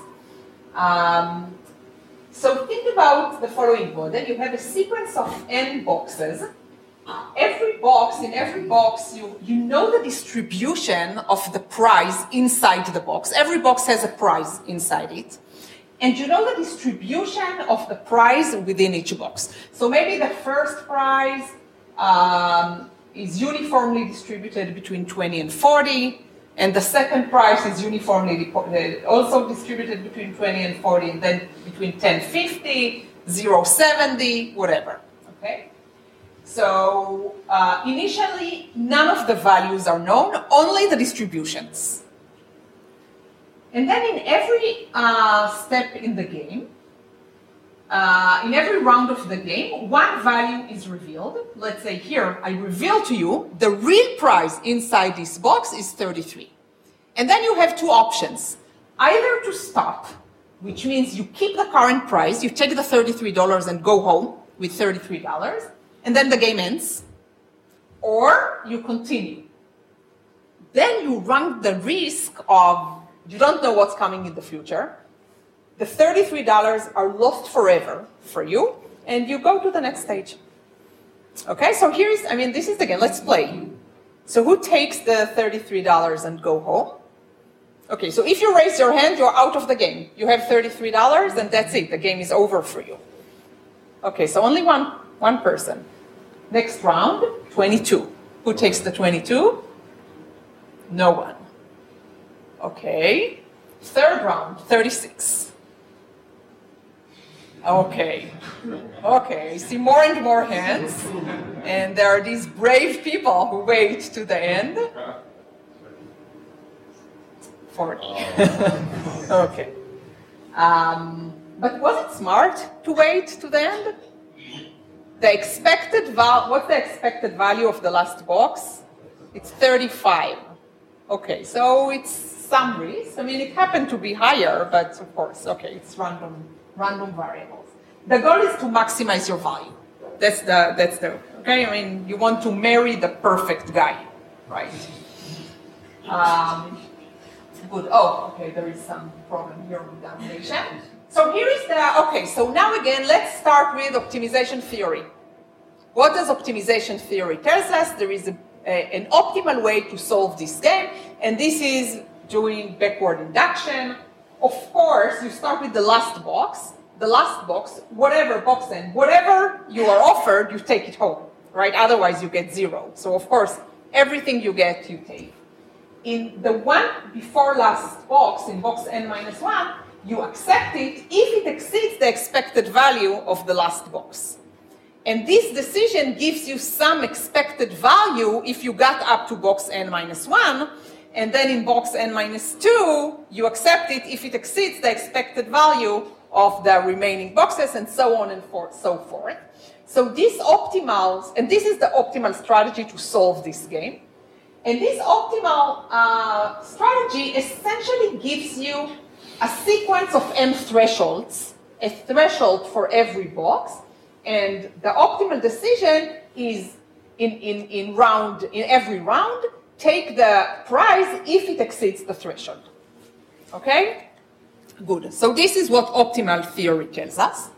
Um, so think about the following model. You have a sequence of n boxes every box, in every box, you, you know the distribution of the prize inside the box. Every box has a prize inside it. And you know the distribution of the prize within each box. So maybe the first prize um, is uniformly distributed between twenty and forty, and the second prize is uniformly also distributed between twenty and forty, and then between ten fifty, zero seventy, whatever. Okay? So uh, initially, none of the values are known, only the distributions. And then in every uh, step in the game, uh, in every round of the game, one value is revealed. Let's say here, I reveal to you the real prize inside this box is thirty-three. And then you have two options. Either to stop, which means you keep the current price, you take the thirty-three dollars and go home with thirty-three dollars, and then the game ends. Or you continue. Then you run the risk of you don't know what's coming in the future. The thirty-three dollars are lost forever for you, and you go to the next stage. Okay, so here's, I mean, this is the game. Let's play. So who takes the thirty-three dollars and go home? Okay, so if you raise your hand, you're out of the game. You have thirty-three dollars, and that's it. The game is over for you. Okay, so only one, one person. Next round, twenty-two. Who takes the twenty-two? No one. Okay. Third round, thirty-six. Okay. Okay, I see more and more hands. And there are these brave people who wait to the end. forty. Okay. Um, but was it smart to wait to the end? The expected val- what's the expected value of the last box? It's thirty-five. Okay, so it's some risk. I mean, it happened to be higher, but of course, okay, it's random, random variables. The goal is to maximize your value. That's the, that's the, okay? I mean, you want to marry the perfect guy, right? Um, good. Oh, okay, there is some problem here with the animation. So here is the, okay, so now again, let's start with optimization theory. What does optimization theory tell us? There is a, a, an optimal way to solve this game, and this is doing backward induction. Of course, you start with the last box. The last box, whatever box and whatever you are offered, you take it home, right? Otherwise, you get zero. So, of course, everything you get, you take. In the one before last box, in box n minus one, you accept it if it exceeds the expected value of the last box. And this decision gives you some expected value if you got up to box n minus one, and then in box n minus two, you accept it if it exceeds the expected value of the remaining boxes, and so on and for, so forth. So this optimal, and this is the optimal strategy to solve this game. And this optimal uh, strategy essentially gives you a sequence of n thresholds, a threshold for every box, and the optimal decision is in, in, in round, in every round, take the prize if it exceeds the threshold. Okay? Good. So this is what optimal theory tells us.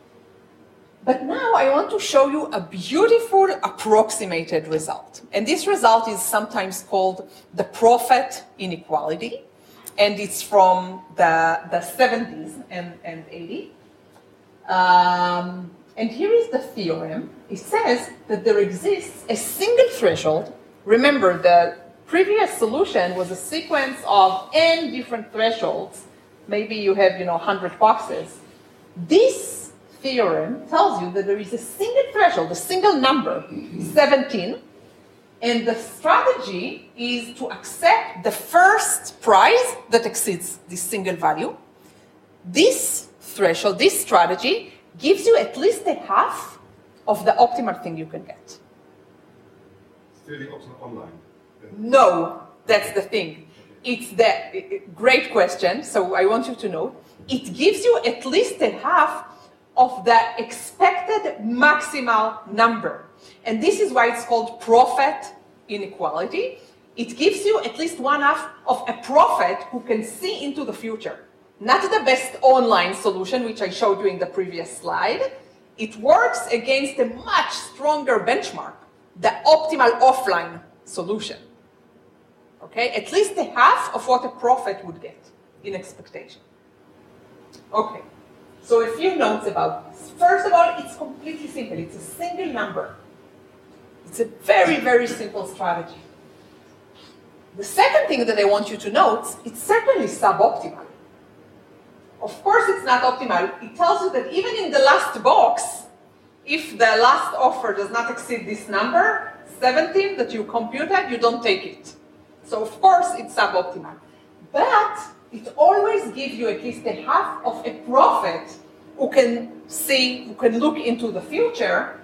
But now I want to show you a beautiful approximated result. And this result is sometimes called the profit inequality. And it's from the, the seventies and, and eighties. Um, and here is the theorem. It says that there exists a single threshold. Remember, the previous solution was a sequence of n different thresholds. Maybe you have, you know, one hundred boxes. This theorem tells you that there is a single threshold, a single number, seventeen, and the strategy is to accept the first prize that exceeds this single value. This threshold, this strategy, gives you at least a half of the optimal thing you can get. Still the optimal online? No, that's the thing. It's the great question, so I want you to know. It gives you at least a half of the expected maximal number. And this is why it's called profit inequality. It gives you at least one half of a prophet who can see into the future. Not the best online solution, which I showed you in the previous slide. It works against a much stronger benchmark, the optimal offline solution. Okay, at least a half of what a prophet would get in expectation. Okay, so a few notes about this. First of all, it's completely simple. It's a single number. It's a very, very simple strategy. The second thing that I want you to note, it's certainly suboptimal. Of course it's not optimal. It tells you that even in the last box, if the last offer does not exceed this number, seventeen that you computed, you don't take it. So of course it's suboptimal. But it always gives you at least a half of a prophet who can see, who can look into the future.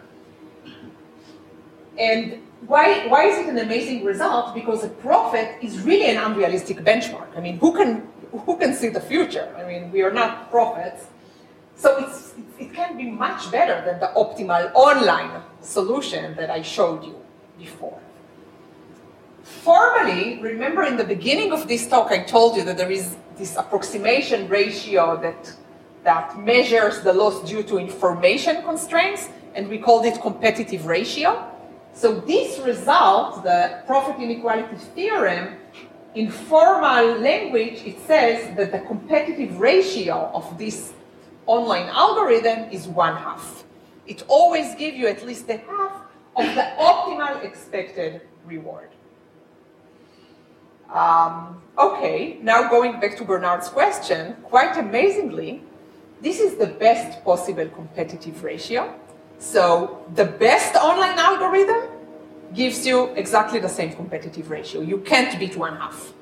And why, why is it an amazing result? Because a prophet is really an unrealistic benchmark. I mean, who can, who can see the future? I mean, we are not prophets. So it's, it can be much better than the optimal online solution that I showed you before. Formally, remember in the beginning of this talk, I told you that there is this approximation ratio that, that measures the loss due to information constraints, and we called it competitive ratio. So this result, the profit inequality theorem, in formal language, it says that the competitive ratio of this online algorithm is one half. It always gives you at least a half of the optimal expected reward. Um, okay, now going back to Bernard's question, quite amazingly, this is the best possible competitive ratio. So the best online algorithm gives you exactly the same competitive ratio. You can't beat one half.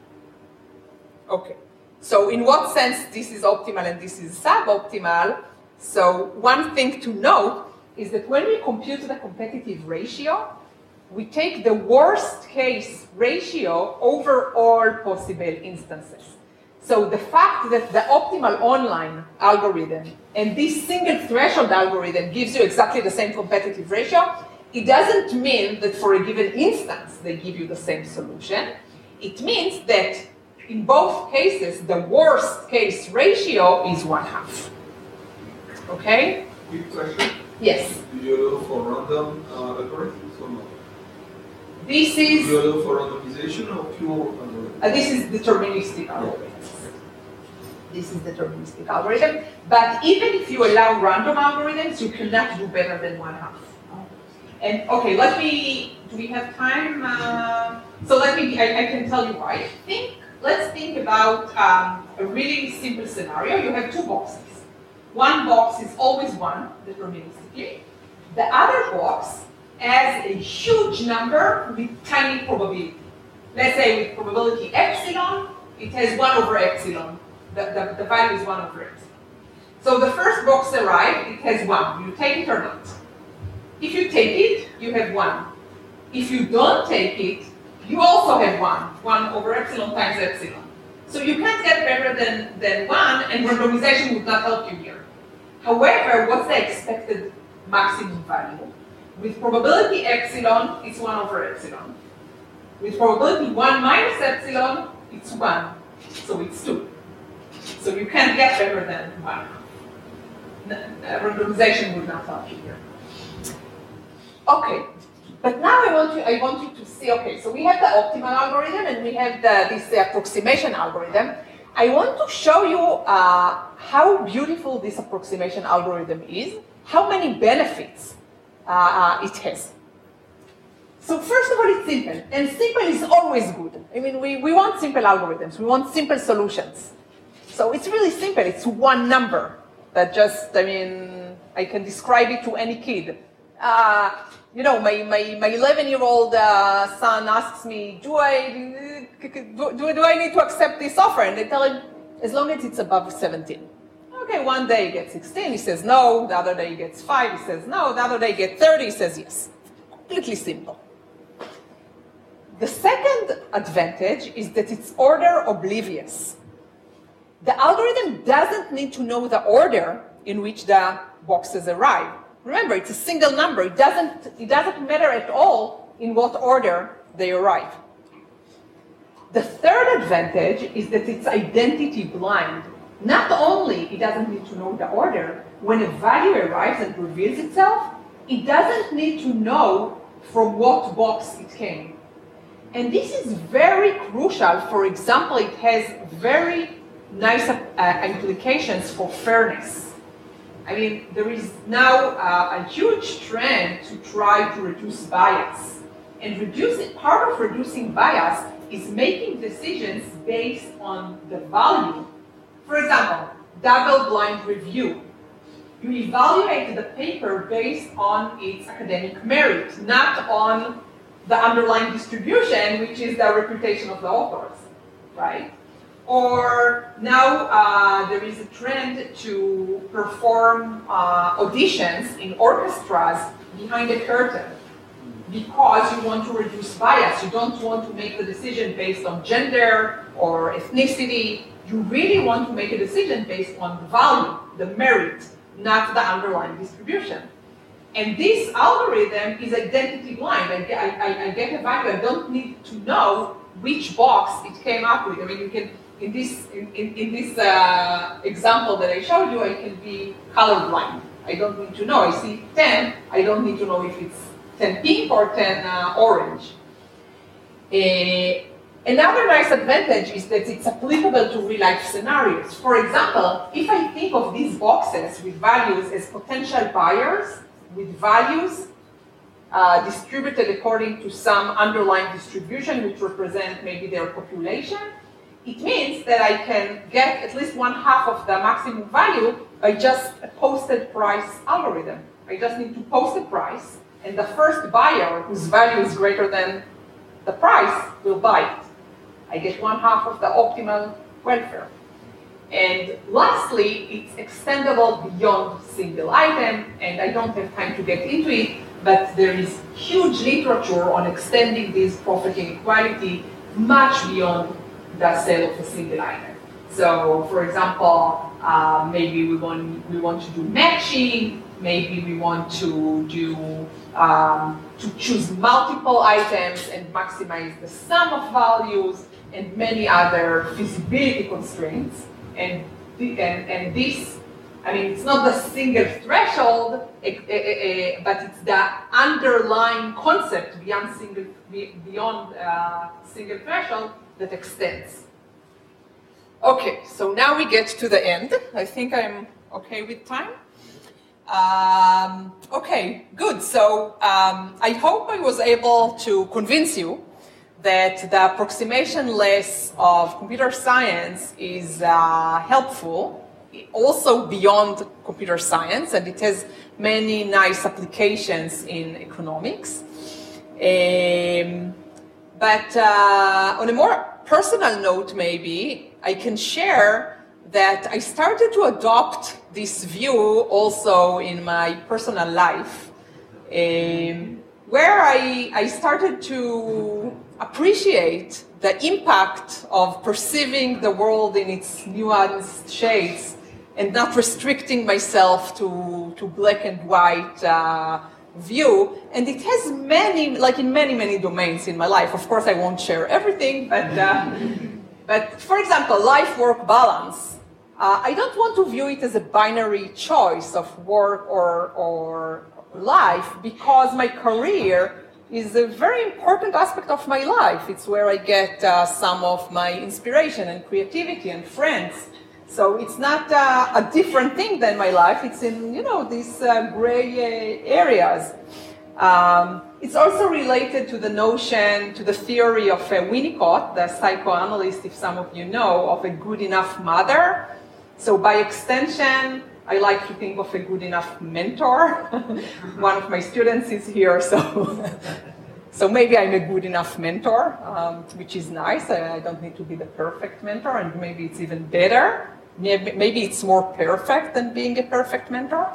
Okay, so in what sense this is optimal and this is suboptimal? So one thing to note is that when we compute the competitive ratio, we take the worst case ratio over all possible instances. So the fact that the optimal online algorithm and this single threshold algorithm gives you exactly the same competitive ratio, it doesn't mean that for a given instance they give you the same solution. It means that in both cases, the worst case ratio is one half. Okay? Quick question. Yes. Do you allow for random uh, algorithms or not? This is. Do you allow for randomization or pure algorithm? Uh, this is deterministic algorithm. This is deterministic algorithm. But even if you allow random algorithms, you cannot do better than one half. And okay, let me. Do we have time? Uh, so let me. I, I can tell you why. Think. Let's think about um, a really simple scenario. You have two boxes. One box is always one, deterministically. The other box has a huge number with tiny probability. Let's say with probability epsilon, it has one over epsilon. The, the, the value is one over epsilon. So the first box arrives, it has one. You take it or not? If you take it, you have one. If you don't take it, you also have one. One over epsilon times epsilon. So you can't get better than, than one, and randomization would not help you here. However, what's the expected maximum value? With probability epsilon, it's one over epsilon. With probability one minus epsilon, it's one. So it's two. So you can't get better than one. Randomization would not help you here. Okay, but now I want you, I want you to see, okay, so we have the optimal algorithm and we have the, this uh, approximation algorithm. I want to show you uh, how beautiful this approximation algorithm is, how many benefits uh, uh, it has. So first of all, it's simple, and simple is always good. I mean, we, we want simple algorithms, we want simple solutions. So it's really simple, it's one number that just, I mean, I can describe it to any kid. Uh, you know, my, my, my eleven-year-old uh, son asks me, do I, do, do, do I need to accept this offer? And I tell him, as long as it's above seventeen. Okay, one day he gets sixteen, he says no. The other day he gets five, he says no. The other day he gets thirty, he says yes. Completely simple. The second advantage is that it's order oblivious. The algorithm doesn't need to know the order in which the boxes arrive. Remember, it's a single number. It doesn't, it doesn't matter at all in what order they arrive. The third advantage is that it's identity blind. Not only it doesn't need to know the order, when a value arrives and reveals itself, it doesn't need to know from what box it came. And this is very crucial. For example, it has very nice uh, implications for fairness. I mean, there is now uh, a huge trend to try to reduce bias. And reducing, part of reducing bias is making decisions based on the value. For example, double-blind review. You evaluate the paper based on its academic merit, not on the underlying distribution, which is the reputation of the authors, right? Or now uh, there is a trend to perform uh, auditions in orchestras behind a curtain because you want to reduce bias. You don't want to make the decision based on gender or ethnicity. You really want to make a decision based on the value, the merit, not the underlying distribution. And this algorithm is identity blind. I, I, I get a value. I don't need to know which box it came up with. I mean, you can, in this, in, in, in this uh, example that I showed you, I can be colorblind. I don't need to know. I see ten. I don't need to know if it's ten pink or ten uh, orange. Uh, Another nice advantage is that it's applicable to real-life scenarios. For example, if I think of these boxes with values as potential buyers with values uh, distributed according to some underlying distribution which represent maybe their population, it means that I can get at least one half of the maximum value by just a posted price algorithm. I just need to post a price, and the first buyer whose value is greater than the price will buy it. I get one half of the optimal welfare. And lastly, it's extendable beyond single item, and I don't have time to get into it, but there is huge literature on extending this profit inequality much beyond the sale of a single item. So, for example, uh, maybe we want, we want to do matching, maybe we want to do um, to choose multiple items and maximize the sum of values, and many other feasibility constraints. And, the, and, and this, I mean, it's not the single threshold, eh, eh, eh, but it's the underlying concept beyond single, beyond uh, single threshold that extends. Okay, so now we get to the end. I think I'm okay with time. Um, okay, good. So um, I hope I was able to convince you that the approximation less of computer science is uh, helpful, also beyond computer science, and it has many nice applications in economics. Um, but uh, on a more personal note, maybe, I can share that I started to adopt this view also in my personal life, um, where I, I started to appreciate the impact of perceiving the world in its nuanced shades and not restricting myself to, to black and white uh, view. And it has many, like in many, many domains in my life. Of course, I won't share everything, but, uh, but for example, life-work balance. Uh, I don't want to view it as a binary choice of work or, or life, because my career is a very important aspect of my life. It's where I get uh, some of my inspiration and creativity and friends. So it's not uh, a different thing than my life. It's in, you know, these uh, gray uh, areas. Um, it's also related to the notion, to the theory of uh, Winnicott, the psychoanalyst, if some of you know, of a good enough mother. So by extension, I like to think of a good enough mentor. One of my students is here, so so maybe I'm a good enough mentor, um, which is nice. I, I don't need to be the perfect mentor, and maybe it's even better. Maybe, maybe it's more perfect than being a perfect mentor.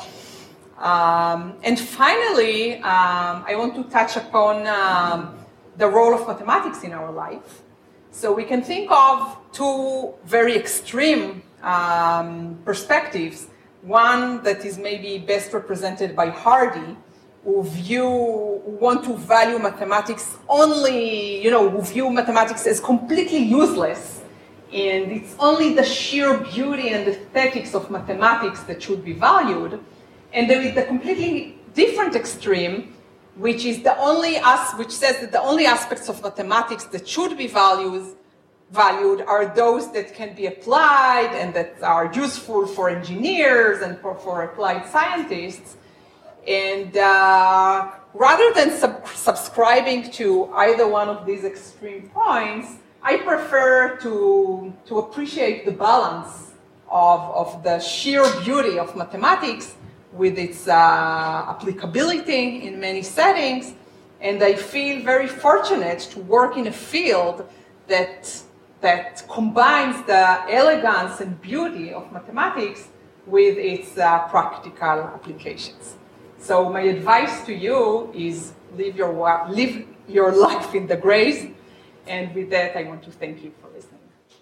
Um, and finally, um, I want to touch upon um, the role of mathematics in our life. So we can think of two very extreme um, perspectives. One that is maybe best represented by Hardy, who view, who want to value mathematics only, you know, who view mathematics as completely useless, and it's only the sheer beauty and aesthetics of mathematics that should be valued. And there is the completely different extreme, which is the only as which says that the only aspects of mathematics that should be valued valued are those that can be applied and that are useful for engineers and for, for applied scientists. And uh, rather than sub- subscribing to either one of these extreme points, I prefer to, to appreciate the balance of, of the sheer beauty of mathematics with its uh, applicability in many settings. And I feel very fortunate to work in a field that, that combines the elegance and beauty of mathematics with its uh, practical applications. So my advice to you is live your, live your life in the grace. And with that, I want to thank you for listening.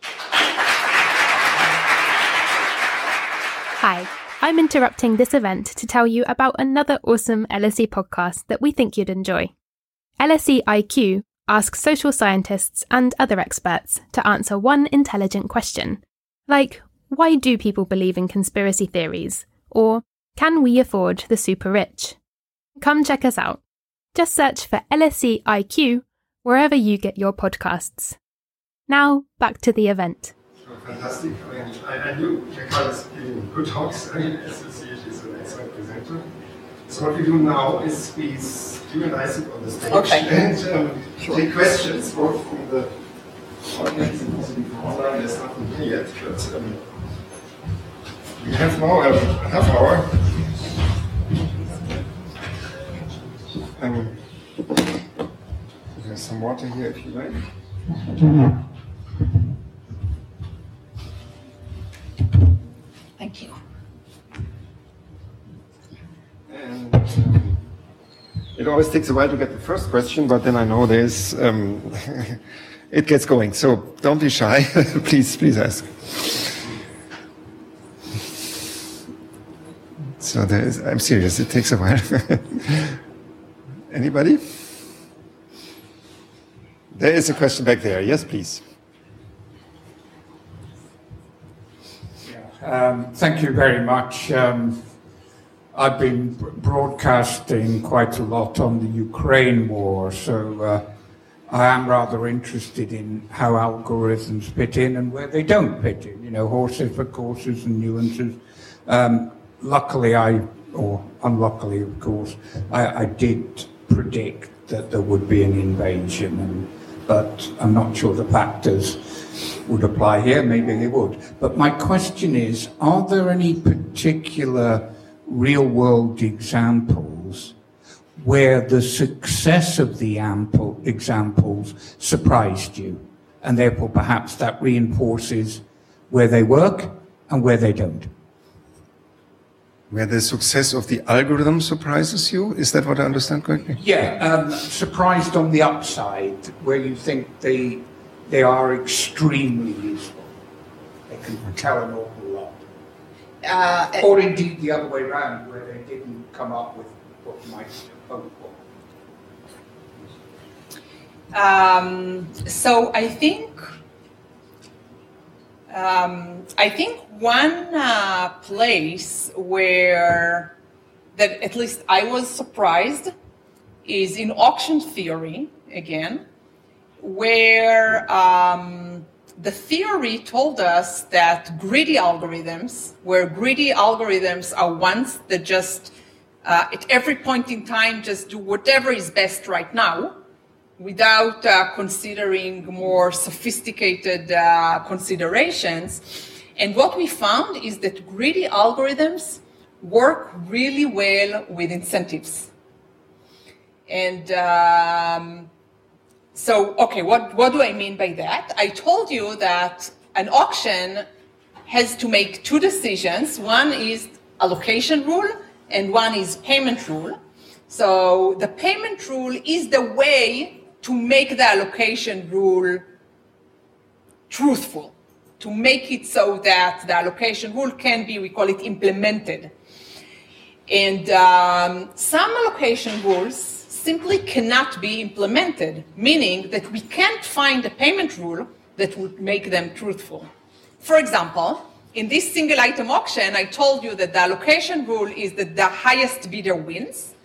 Hi, I'm interrupting this event to tell you about another awesome L S E podcast that we think you'd enjoy. L S E I Q asks social scientists and other experts to answer one intelligent question, like, why do people believe in conspiracy theories? Or, can we afford the super rich? Come check us out. Just search for L S E I Q wherever you get your podcasts. Now, back to the event. Oh, fantastic. I, mean, I, I knew Michael is giving good talks. I mean, as you see, she's an excellent presenter. So what we do now is we you and I sit on the stage okay. and um, sure. take questions both from the audience and possibly from online. There's nothing here yet, but um, we have now a half hour. Um, there's some water here if you like. Thank you. And um, it always takes a while to get the first question, but then I know there's um, it gets going. So don't be shy. please, please ask. So there is. I'm serious. It takes a while. Anybody? There is a question back there. Yes, please. Um, thank you very much. Um, I've been broadcasting quite a lot on the Ukraine war, so uh, I am rather interested in how algorithms fit in and where they don't fit in, you know, horses for courses and nuances. Um, luckily, I, or unluckily, of course, I, I did predict that there would be an invasion, and, but I'm not sure the factors would apply here, maybe they would. But my question is, are there any particular real-world examples where the success of the ample examples surprised you, and therefore perhaps that reinforces where they work and where they don't? Where the success of the algorithm surprises you? Is that what I understand correctly? Yeah, um, surprised on the upside, where you think they they are extremely useful. They can tell an awful lot. Uh, or indeed the other way around, where they didn't come up with what you might hope for. Um, so I think um, I think one uh, place where that at least I was surprised is in auction theory again, where um, the theory told us that greedy algorithms, where greedy algorithms are ones that just uh, at every point in time just do whatever is best right now, without uh, considering more sophisticated uh, considerations. And what we found is that greedy algorithms work really well with incentives. And um, so, okay, what, what do I mean by that? I told you that an auction has to make two decisions. One is allocation rule and one is payment rule. So the payment rule is the way to make the allocation rule truthful, to make it so that the allocation rule can be, we call it, implemented. And um, some allocation rules simply cannot be implemented, meaning that we can't find a payment rule that would make them truthful. For example, in this single item auction, I told you that the allocation rule is that the highest bidder wins,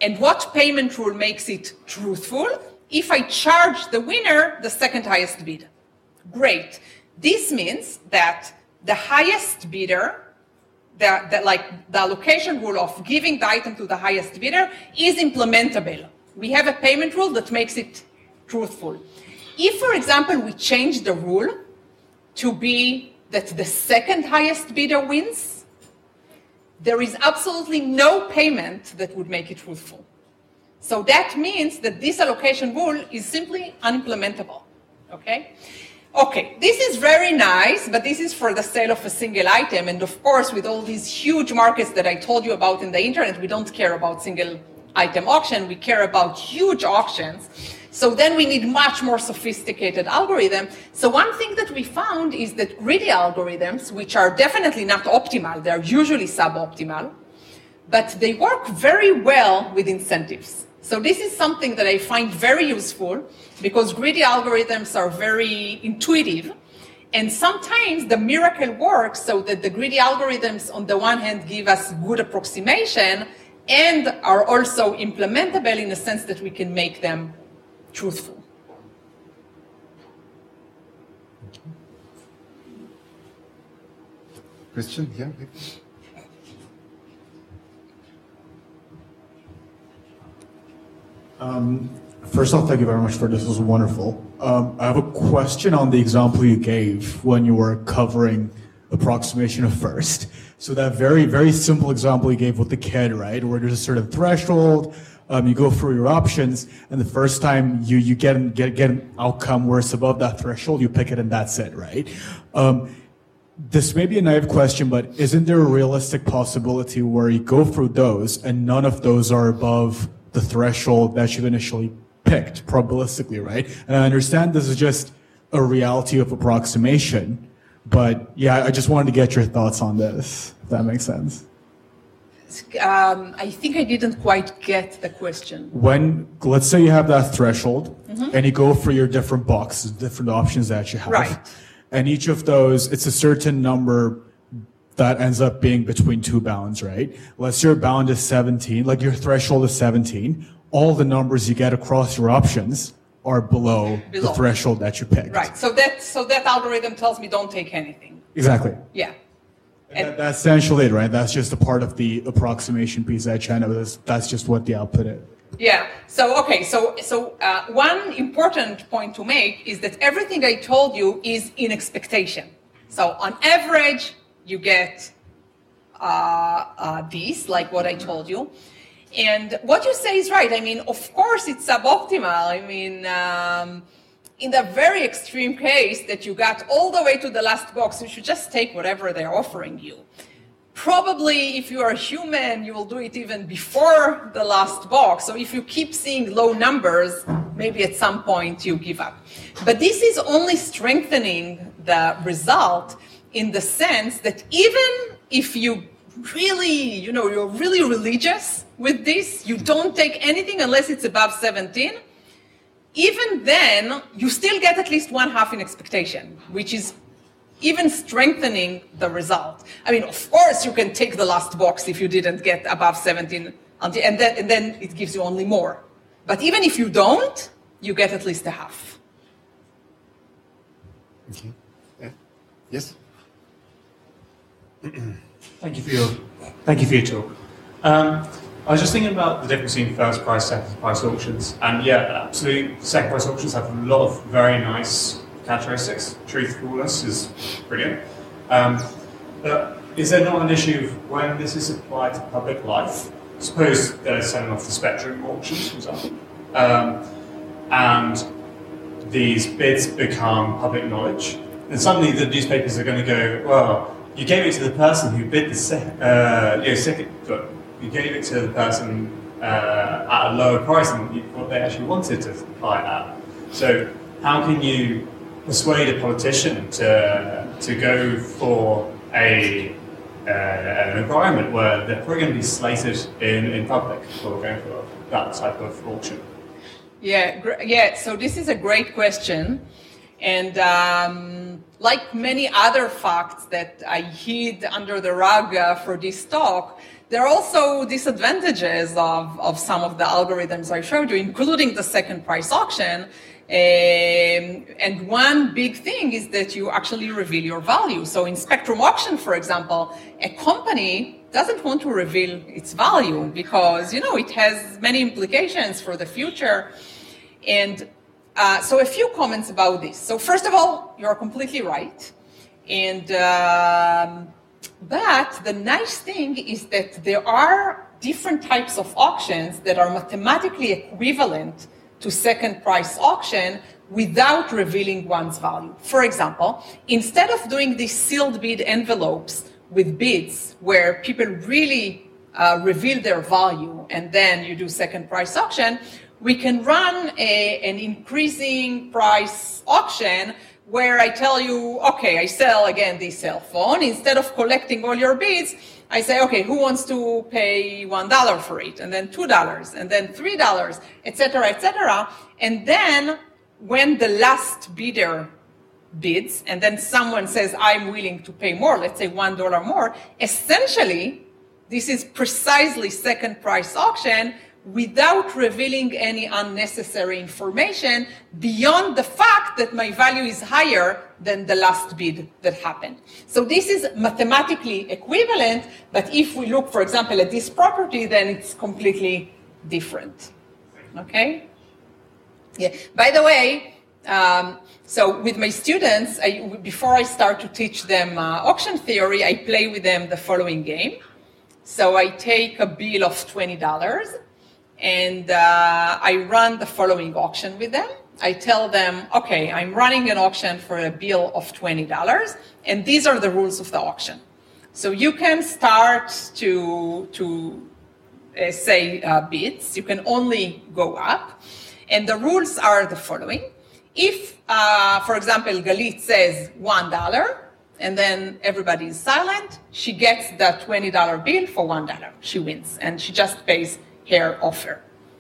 And what payment rule makes it truthful? If I charge the winner the second highest bid. Great. This means that the highest bidder, the, the, like the allocation rule of giving the item to the highest bidder is implementable. We have a payment rule that makes it truthful. If, for example, we change the rule to be that the second highest bidder wins, there is absolutely no payment that would make it truthful. So that means that this allocation rule is simply unimplementable, okay? Okay, this is very nice, but this is for the sale of a single item. And of course, with all these huge markets that I told you about in the internet, we don't care about single item auction, we care about huge auctions. So then we need much more sophisticated algorithm. So one thing that we found is that greedy algorithms, which are definitely not optimal, they're usually suboptimal, but they work very well with incentives. So this is something that I find very useful because greedy algorithms are very intuitive. And sometimes the miracle works so that the greedy algorithms on the one hand give us good approximation and are also implementable in the sense that we can make them truthful. Christian, yeah. Um, first off, thank you very much for this. This was wonderful. Um, I have a question on the example you gave when you were covering approximation of first. So that very, very simple example you gave with the kid, right, where there's a certain threshold, um, you go through your options, and the first time you, you get, get, get an outcome where it's above that threshold, you pick it and that's it, right? Um, this may be a naive question, but isn't there a realistic possibility where you go through those and none of those are above the threshold that you initially picked, probabilistically, right? And I understand this is just a reality of approximation, but yeah, I just wanted to get your thoughts on this, if that makes sense. Um, I think I didn't quite get the question. When, let's say you have that threshold, mm-hmm. and you go for your different boxes, different options that you have. Right. And each of those, it's a certain number that ends up being between two bounds, right? Let's say your bound is seventeen, like your threshold is seventeen. All the numbers you get across your options are below, below. the threshold that you picked. Right. So that so that algorithm tells me don't take anything. Exactly. Yeah. And that, that's essentially it, right? That's just a part of the approximation piece that China was. That's just what the output is. Yeah. So okay. So so uh, one important point to make is that everything I told you is in expectation. So on average, you get uh, uh, these, like what I told you. And what you say is right. I mean, of course, it's suboptimal. I mean, um, in the very extreme case that you got all the way to the last box, you should just take whatever they're offering you. Probably, if you are human, you will do it even before the last box. So if you keep seeing low numbers, maybe at some point you give up. But this is only strengthening the result in the sense that even if you really, you know, you're really religious with this, you don't take anything unless it's above seventeen, even then, you still get at least one half in expectation, which is even strengthening the result. I mean, of course, you can take the last box if you didn't get above seventeen, and then, and then it gives you only more. But even if you don't, you get at least a half. Okay. Yeah. Yes? Thank you for your, thank you for your talk. Um, I was just thinking about the difference between first price, second price auctions, and yeah, absolutely, second price auctions have a lot of very nice characteristics. Truthfulness is brilliant. Um, but is there not an issue of when this is applied to public life? Suppose they're selling off the Spectrum auctions, for example, um, and these bids become public knowledge, and suddenly the newspapers are going to go, well, you gave it to the person who bid the se- uh, you know, second. You gave it to the person uh, at a lower price than what they actually wanted to buy it at. So how can you persuade a politician to to go for a uh, an environment where they're probably going to be slated in, in public for going for that type of auction? Yeah, gr- yeah. So this is a great question. And um, like many other facts that I hid under the rug uh, for this talk, there are also disadvantages of, of some of the algorithms I showed you, including the second price auction. Um, and one big thing is that you actually reveal your value. So in Spectrum Auction, for example, a company doesn't want to reveal its value because, you know, it has many implications for the future. And uh, so a few comments about this. So first of all, you're completely right. And um, but the nice thing is that there are different types of auctions that are mathematically equivalent to second price auction without revealing one's value. For example, instead of doing these sealed bid envelopes with bids where people really uh, reveal their value and then you do second price auction, we can run a, an increasing price auction where I tell you, okay, I sell again this cell phone. Instead of collecting all your bids, I say, okay, who wants to pay one dollar for it? And then two dollars, and then three dollars, et cetera, et cetera. And then when the last bidder bids, and then someone says, I'm willing to pay more, let's say one dollar more, essentially, this is precisely second price auction without revealing any unnecessary information beyond the fact that my value is higher than the last bid that happened. So this is mathematically equivalent, but if we look, for example, at this property, then it's completely different. Okay? Yeah. By the way, um, so with my students, I, before I start to teach them uh, auction theory, I play with them the following game. So I take a bill of twenty dollars, and uh, I run the following auction with them. I tell them, okay, I'm running an auction for a bill of twenty dollars, and these are the rules of the auction. So you can start to, to uh, say uh, bids. You can only go up. And the rules are the following. If, uh, for example, Galit says one dollar, and then everybody is silent, she gets the twenty dollar bill for one dollar. She wins, and she just pays her offer.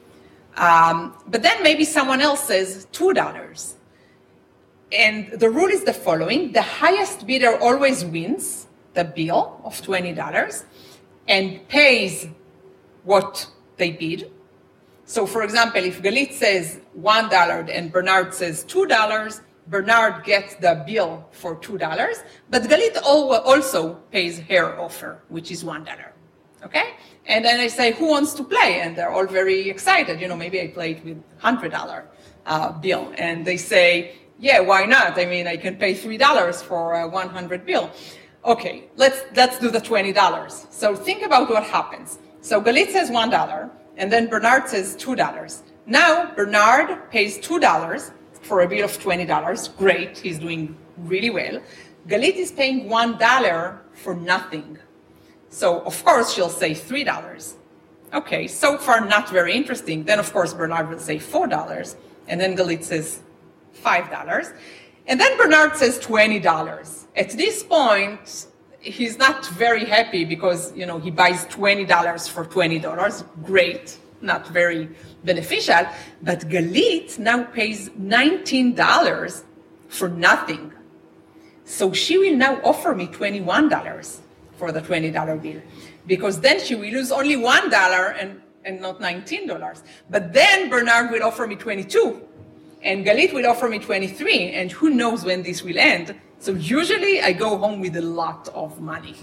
Um, but then maybe someone else says two dollars. And the rule is the following. The highest bidder always wins the bill of twenty dollars and pays what they bid. So, for example, if Galit says one dollar and Bernard says two dollars, Bernard gets the bill for two dollars, but Galit also pays her offer, which is one dollar. Okay? And then I say, who wants to play? And they're all very excited. You know, maybe I played with one hundred dollar uh, bill. And they say, yeah, why not? I mean, I can pay three dollars for a one hundred bill. Okay, let's, let's do the twenty dollars. So think about what happens. So Galit says one dollar, and then Bernard says two dollars. Now, Bernard pays two dollars for a bill of twenty dollars. Great, he's doing really well. Galit is paying one dollar for nothing. So, of course, she'll say three dollars. Okay, so far not very interesting. Then, of course, Bernard will say four dollars. And then Galit says five dollars. And then Bernard says twenty dollars. At this point, he's not very happy because, you know, he buys twenty dollars for twenty dollars. Great, not very beneficial. But Galit now pays nineteen dollars for nothing. So she will now offer me twenty-one dollars. For the twenty dollar bill, because then she will lose only one dollar and, and not nineteen dollars. But then Bernard will offer me twenty-two, and Galit will offer me twenty-three, and who knows when this will end. So usually I go home with a lot of money.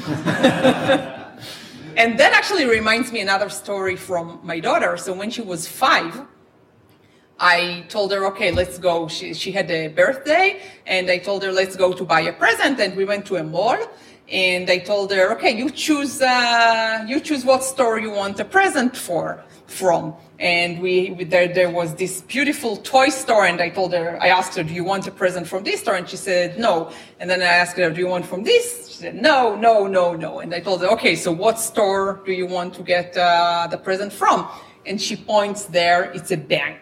And that actually reminds me another story from my daughter. So when she was five, I told her, okay, let's go. She, she had a birthday, and I told her, let's go to buy a present, and we went to a mall. And I told her, okay, you choose uh, you choose what store you want a present for from. And we there there was this beautiful toy store, and I told her, I asked her, do you want a present from this store? And she said no. And then I asked her, do you want from this? She said no, no, no, no. And I told her, okay, so what store do you want to get uh, the present from? And she points there, it's a bank.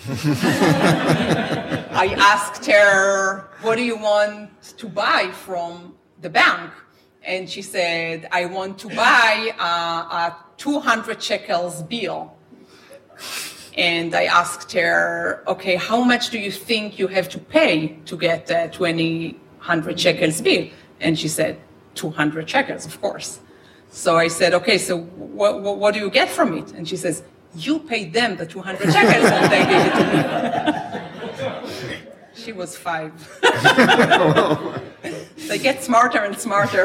I asked her, what do you want to buy from the bank? And she said, I want to buy uh, a two hundred shekels bill. And I asked her, okay, how much do you think you have to pay to get a twenty hundred shekels bill? And she said, two hundred shekels, of course. So I said, okay, so what, what, what do you get from it? And she says, you paid them the two hundred shekels and they gave it to me. She was five. They get smarter and smarter.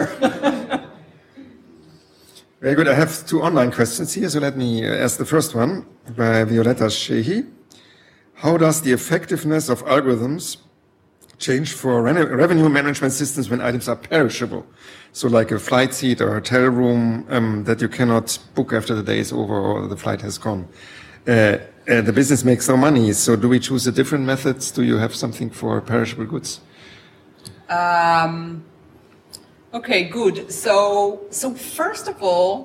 Very good. I have two online questions here, so let me ask the first one by Violetta Shehi. How does the effectiveness of algorithms change for re- revenue management systems when items are perishable? So like a flight seat or a hotel room um, that you cannot book after the day is over or the flight has gone. Uh, uh, the business makes no money, so do we choose a different methods? Do you have something for perishable goods? Um, okay, good. So, so first of all,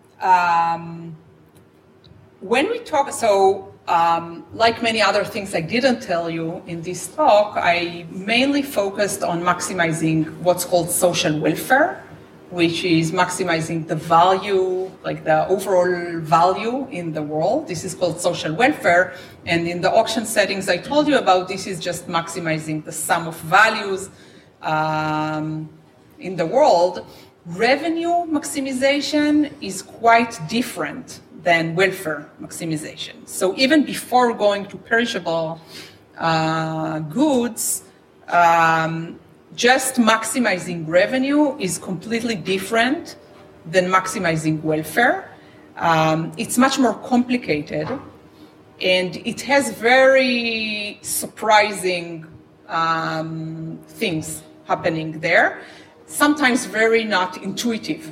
um, when we talk, so um, like many other things I didn't tell you in this talk, I mainly focused on maximizing what's called social welfare, which is maximizing the value, like the overall value in the world. This is called social welfare. And in the auction settings I told you about, this is just maximizing the sum of values um, in the world. Revenue maximization is quite different than welfare maximization. So even before going to perishable uh, goods, um, just maximizing revenue is completely different than maximizing welfare. Um, it's much more complicated, and it has very surprising um, things happening there, sometimes very not intuitive.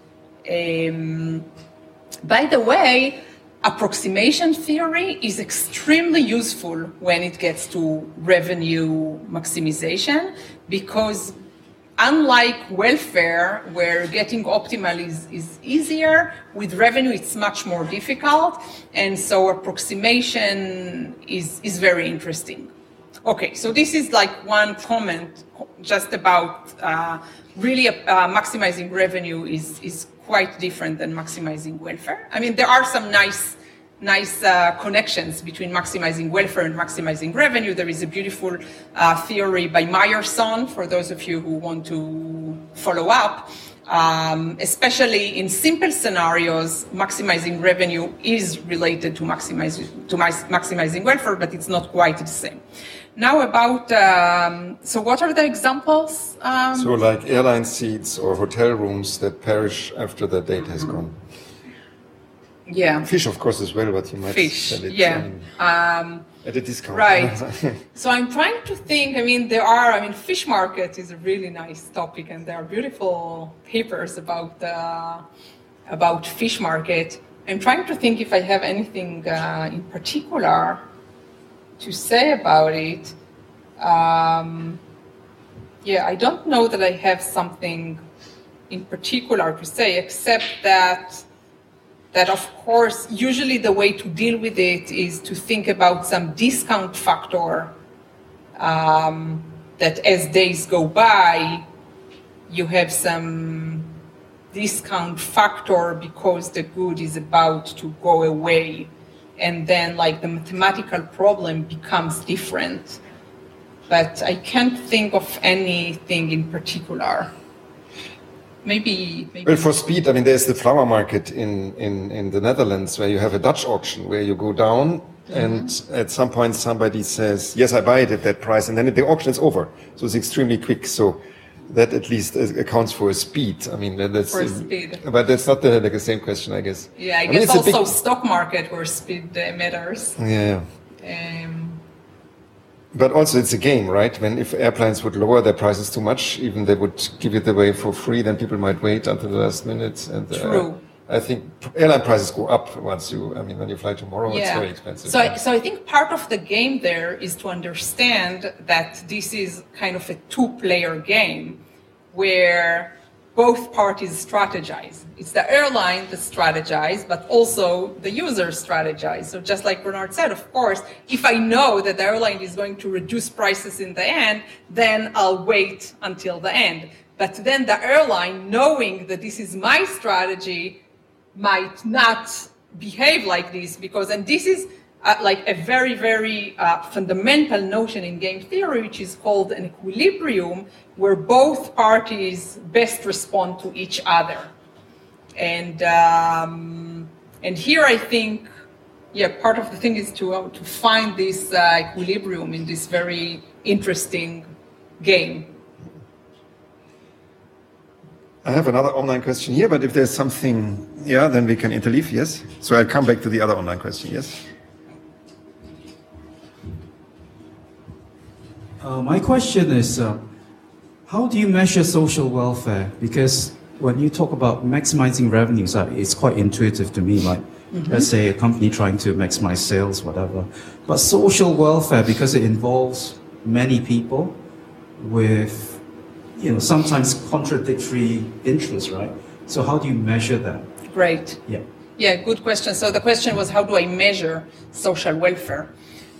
Um, by the way, approximation theory is extremely useful when it gets to revenue maximization, because unlike welfare, where getting optimal is, is easier, with revenue it's much more difficult, and so approximation is, is very interesting. Okay, so this is like one comment just about uh, really uh, maximizing revenue is, is quite different than maximizing welfare. I mean, there are some nice nice uh, connections between maximizing welfare and maximizing revenue. There is a beautiful uh, theory by Meyerson, for those of you who want to follow up. Um, especially in simple scenarios, maximizing revenue is related to maximizing, to maximizing welfare, but it's not quite the same. Now about, um, so what are the examples? Um, so like airline seats or hotel rooms that perish after the date has gone. Yeah. Fish, of course, as well, but you might Fish, sell it yeah. um, um, at a discount. Right. So I'm trying to think, I mean, there are, I mean, fish market is a really nice topic, and there are beautiful papers about uh, about fish market. I'm trying to think if I have anything uh, in particular to say about it. Um, yeah, I don't know that I have something in particular to say, except that that of course, usually the way to deal with it is to think about some discount factor um, that as days go by, you have some discount factor because the good is about to go away. And then like the mathematical problem becomes different. But I can't think of anything in particular. Maybe, maybe. Well, for speed, I mean, there's the flower market in, in, in the Netherlands where you have a Dutch auction where you go down mm-hmm. and at some point somebody says, yes, I buy it at that price. And then the auction is over. So it's extremely quick. So that at least accounts for a speed. I mean, that's for speed. But that's not the, like the same question, I guess. Yeah, I, I mean, guess also big... stock market where speed uh, matters. Yeah. Um, But also it's a game, right? When if airlines would lower their prices too much, even they would give it away for free, then people might wait until the last minute. And uh, True. I think airline prices go up once you, I mean, when you fly tomorrow, yeah. it's very expensive. So, I, so I think part of the game there is to understand that this is kind of a two-player game where both parties strategize. It's the airline that strategize, but also the user strategize. So just like Bernard said, of course, if I know that the airline is going to reduce prices in the end, then I'll wait until the end. But then the airline, knowing that this is my strategy, might not behave like this because, and this is uh, like a very, very uh, fundamental notion in game theory, which is called an equilibrium, where both parties best respond to each other. And um, and here I think, yeah, part of the thing is to uh, to find this uh, equilibrium in this very interesting game. I have another online question here, but if there's something, yeah, then we can interleave, yes? So I'll come back to the other online question, yes? Uh, my question is, uh, how do you measure social welfare? Because when you talk about maximizing revenues, uh, it's quite intuitive to me, like, mm-hmm. let's say a company trying to maximize sales, whatever. But social welfare, because it involves many people with, you know, sometimes contradictory interests, right? So how do you measure that? Great. Yeah. Yeah, good question. So the question was, how do I measure social welfare?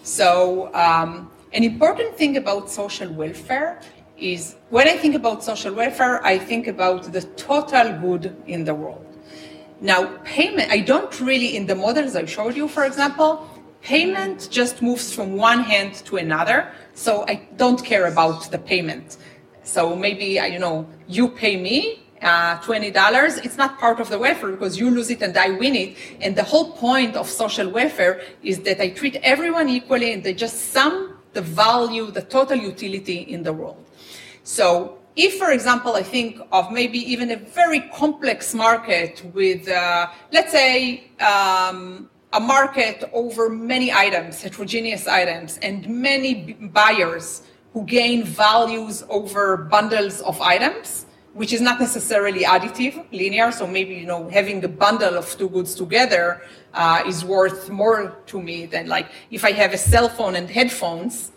So um, an important thing about social welfare is, when I think about social welfare, I think about the total good in the world. Now, payment, I don't really, in the models I showed you, for example, payment just moves from one hand to another, so I don't care about the payment. So maybe, you know, you pay me uh, twenty dollars. It's not part of the welfare because you lose it and I win it. And the whole point of social welfare is that I treat everyone equally and they just sum the value, the total utility in the world. So if, for example, I think of maybe even a very complex market with, uh, let's say, um, a market over many items, heterogeneous items, and many b- buyers who gain values over bundles of items, which is not necessarily additive, linear. So maybe, you know, having a bundle of two goods together uh, is worth more to me than, like, if I have a cell phone and headphones,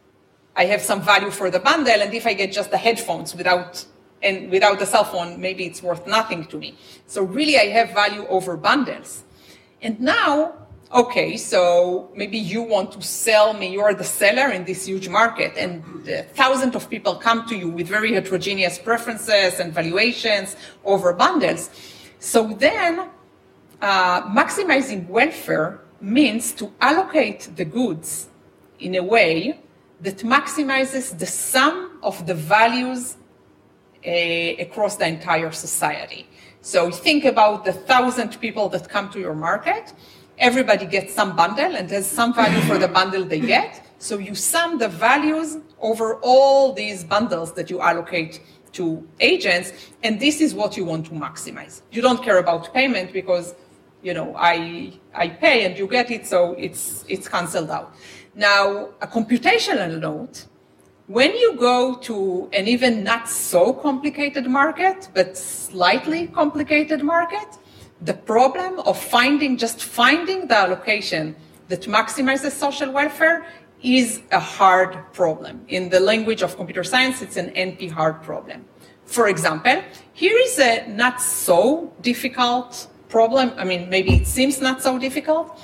I have some value for the bundle, and if I get just the headphones without and without the cell phone, maybe it's worth nothing to me. So really, I have value over bundles. And now, okay, so maybe you want to sell me, you're the seller in this huge market, and uh, thousands of people come to you with very heterogeneous preferences and valuations over bundles. So then, uh, maximizing welfare means to allocate the goods in a way that maximizes the sum of the values uh, across the entire society. So think about the thousand people that come to your market. Everybody gets some bundle and there's some value for the bundle they get. So you sum the values over all these bundles that you allocate to agents, and this is what you want to maximize. You don't care about payment because, you know, I I pay and you get it, so it's it's canceled out. Now, a computational note, when you go to an even not so complicated market, but slightly complicated market, the problem of finding, just finding the allocation that maximizes social welfare is a hard problem. In the language of computer science, it's an N P hard problem. For example, here is a not so difficult problem. I mean, maybe it seems not so difficult.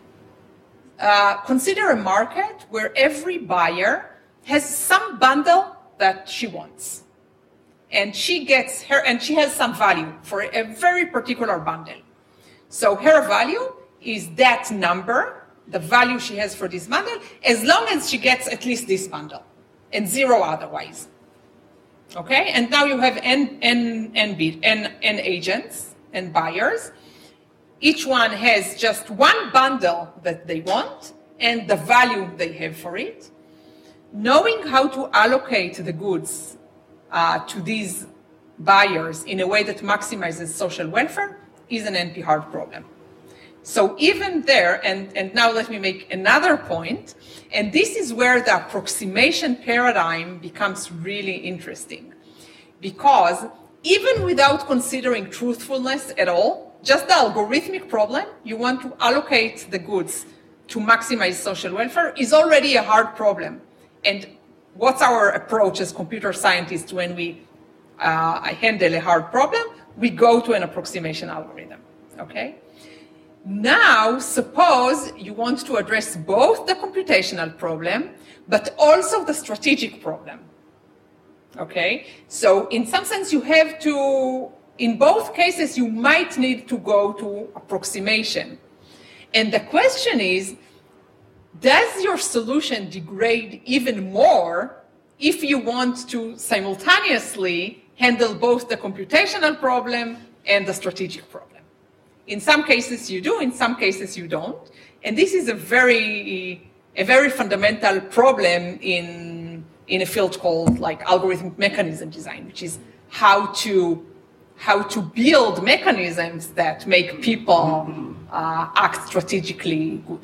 Uh, consider a market where every buyer has some bundle that she wants. And she gets her, and she has some value for a very particular bundle. So her value is that number, the value she has for this bundle, as long as she gets at least this bundle, and zero otherwise. Okay, and now you have n, n, n, bid, n, n agents and buyers. Each one has just one bundle that they want and the value they have for it. Knowing how to allocate the goods uh, to these buyers in a way that maximizes social welfare is an N P hard problem. So even there, and, and now let me make another point, and this is where the approximation paradigm becomes really interesting. Because even without considering truthfulness at all, just the algorithmic problem, you want to allocate the goods to maximize social welfare, is already a hard problem. And what's our approach as computer scientists when we uh, handle a hard problem? We go to an approximation algorithm, okay? Now, suppose you want to address both the computational problem, but also the strategic problem, okay? So in some sense, you have to, in both cases, you might need to go to approximation. And the question is, does your solution degrade even more if you want to simultaneously handle both the computational problem and the strategic problem. In some cases you do, in some cases you don't. And this is a very, a very fundamental problem in, in a field called like algorithmic mechanism design, which is how to, how to build mechanisms that make people uh, act strategically good.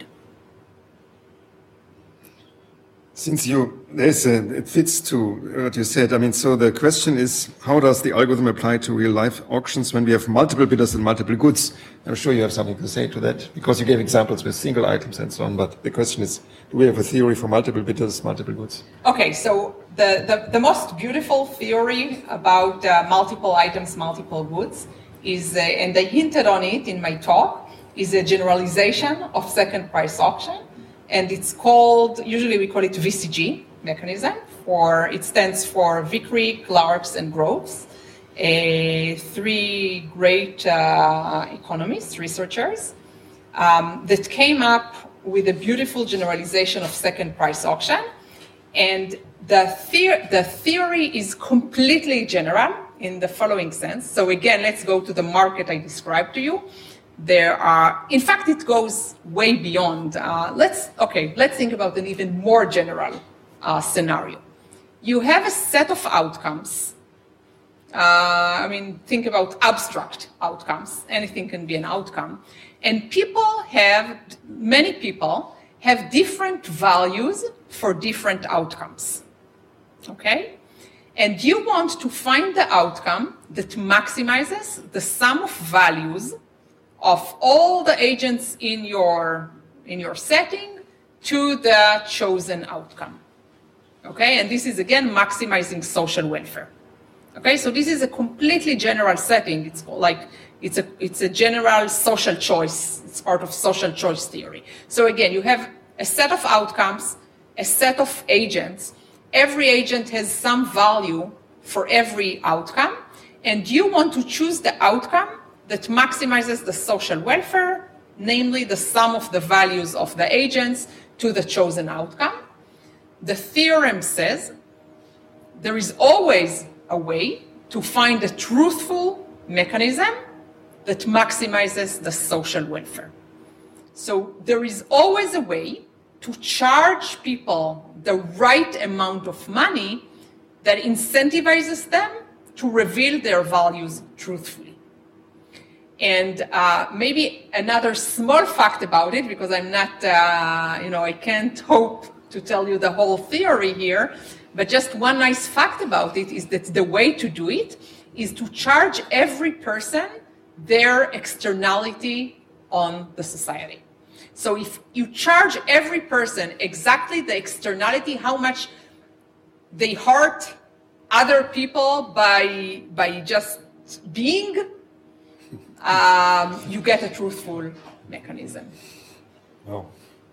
Since you, there's a, it fits to what you said. I mean, so the question is, how does the algorithm apply to real life auctions when we have multiple bidders and multiple goods? I'm sure you have something to say to that, because you gave examples with single items and so on. But the question is, do we have a theory for multiple bidders, multiple goods? Okay, so the, the, the most beautiful theory about uh, multiple items, multiple goods is, uh, and I hinted on it in my talk, is a generalization of second price auction. And it's called, usually we call it V C G mechanism, for it stands for Vickrey, Clarks, and Groves, uh, three great uh, economists, researchers, um, that came up with a beautiful generalization of second price auction. And the, the- the theory is completely general in the following sense. So again, let's go to the market I described to you. There are, in fact, it goes way beyond. Uh, let's, okay, let's think about an even more general uh, scenario. You have a set of outcomes. Uh, I mean, think about abstract outcomes. Anything can be an outcome. And people have, many people have different values for different outcomes. Okay? And you want to find the outcome that maximizes the sum of values of all the agents in your, in your setting to the chosen outcome. Okay, and this is again maximizing social welfare. Okay, so this is a completely general setting. It's like, it's a, it's a general social choice. It's part of social choice theory. So again, you have a set of outcomes, a set of agents. Every agent has some value for every outcome, and you want to choose the outcome that maximizes the social welfare, namely the sum of the values of the agents to the chosen outcome. The theorem says there is always a way to find a truthful mechanism that maximizes the social welfare. So there is always a way to charge people the right amount of money that incentivizes them to reveal their values truthfully. And uh, maybe another small fact about it, because I'm not, uh, you know, I can't hope to tell you the whole theory here, but just one nice fact about it is that the way to do it is to charge every person their externality on the society. So if you charge every person exactly the externality, how much they hurt other people by, by just being, um, you get a truthful mechanism. Oh.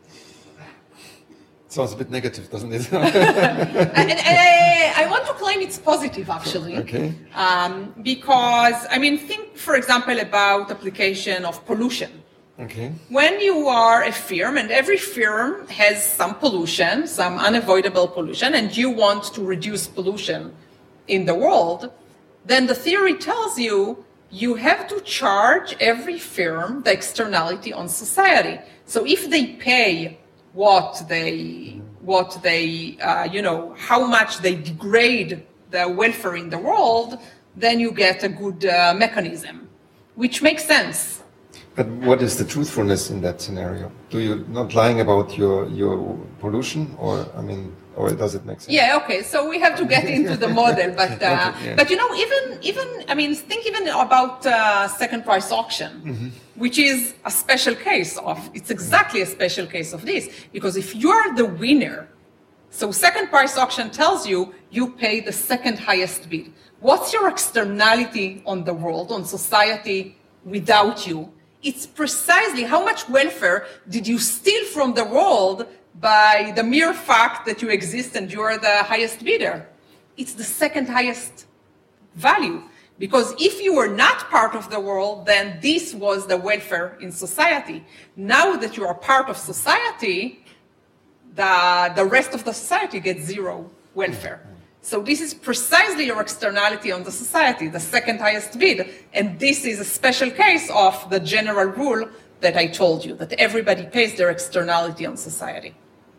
Sounds a bit negative, doesn't it? and, and I, I want to claim it's positive, actually. Okay. Um, because, I mean, think, for example, about application of pollution. Okay. When you are a firm, and every firm has some pollution, some unavoidable pollution, and you want to reduce pollution in the world, then the theory tells you you have to charge every firm the externality on society. So if they pay what they, what they, uh, you know, how much they degrade the welfare in the world, then you get a good uh, mechanism, which makes sense. But what is the truthfulness in that scenario? Do you not lying about your your pollution, or I mean, or does it make sense? Yeah. Okay. So we have to get into the model, but uh, okay, yeah. but you know, even even I mean, think even about uh, second price auction, mm-hmm. which is a special case of. It's exactly a special case of this, because if you are the winner, so second price auction tells you you pay the second highest bid. What's your externality on the world, on society, without you? It's precisely how much welfare did you steal from the world by the mere fact that you exist and you're the highest bidder. It's the second highest value. Because if you were not part of the world, then this was the welfare in society. Now that you are part of society, the, the rest of the society gets zero welfare. So this is precisely your externality on the society, the second highest bid. And this is a special case of the general rule that I told you, that everybody pays their externality on society.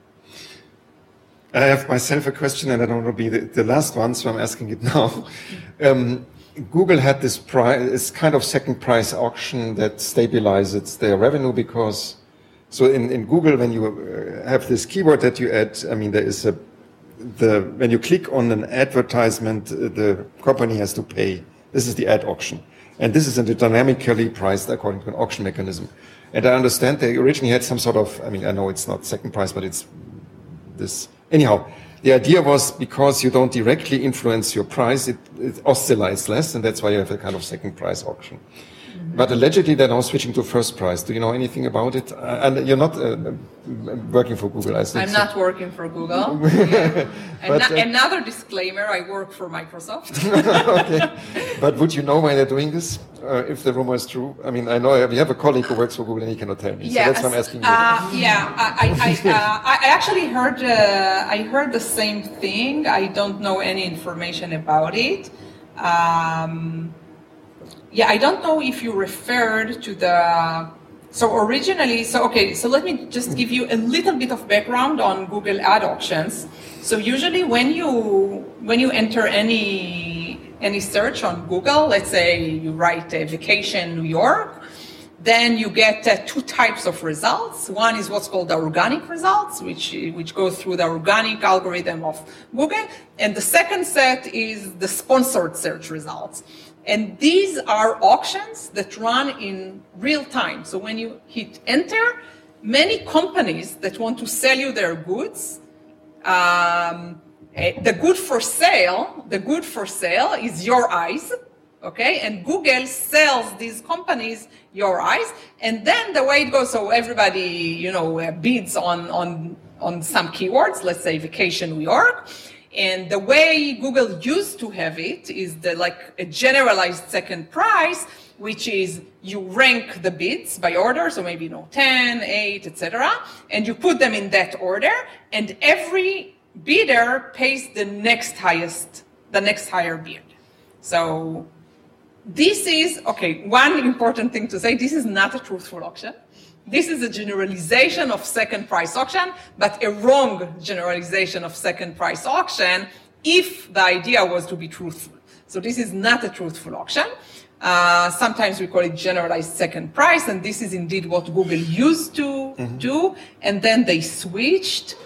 I have myself a question, and I don't want to be the, the last one, so I'm asking it now. Um, Google had this, price, this kind of second price auction that stabilizes their revenue because, so in, in Google, when you have this keyword that you add, I mean, there is a, the, when you click on an advertisement, the company has to pay. This is the ad auction. And this is dynamically priced according to an auction mechanism. And I understand they originally had some sort of, I mean, I know it's not second price, but it's this. Anyhow, the idea was because you don't directly influence your price, it, it oscillates less, and that's why you have a kind of second price auction. Mm-hmm. But allegedly they're now switching to first price. Do you know anything about it? Uh, and you're not uh, working for Google, I think. I'm so. not working for Google. Yeah. But, An- uh, another disclaimer, I work for Microsoft. Okay. But would you know why they're doing this, uh, if the rumor is true? I mean, I know we have a colleague who works for Google and he cannot tell me. Yeah, so that's why I'm asking you. Uh, yeah, I, I, uh, I actually heard, uh, I heard the same thing. I don't know any information about it. Um, yeah, I don't know if you referred to the, so originally, so okay, so let me just give you a little bit of background on Google ad auctions. So usually when you, when you enter any, any search on Google, let's say you write a vacation New York, then you get uh, two types of results. One is what's called the organic results, which, which go through the organic algorithm of Google. And the second set is the sponsored search results. And these are auctions that run in real time. So when you hit enter, many companies that want to sell you their goods, um, the good for sale, the good for sale is your eyes. Okay, and Google sells these companies your eyes, and then the way it goes, so everybody, you know, uh, bids on, on, on some keywords, let's say vacation New York, and the way Google used to have it is the, like a generalized second price, which is you rank the bids by order, so maybe, you know, ten, eight, et cetera, and you put them in that order, and every bidder pays the next highest, the next higher bid. So this is, okay, one important thing to say, this is not a truthful auction. This is a generalization of second price auction, but a wrong generalization of second price auction if the idea was to be truthful. So this is not a truthful auction. Uh, sometimes we call it generalized second price, and this is indeed what Google used to mm-hmm. do, and then they switched.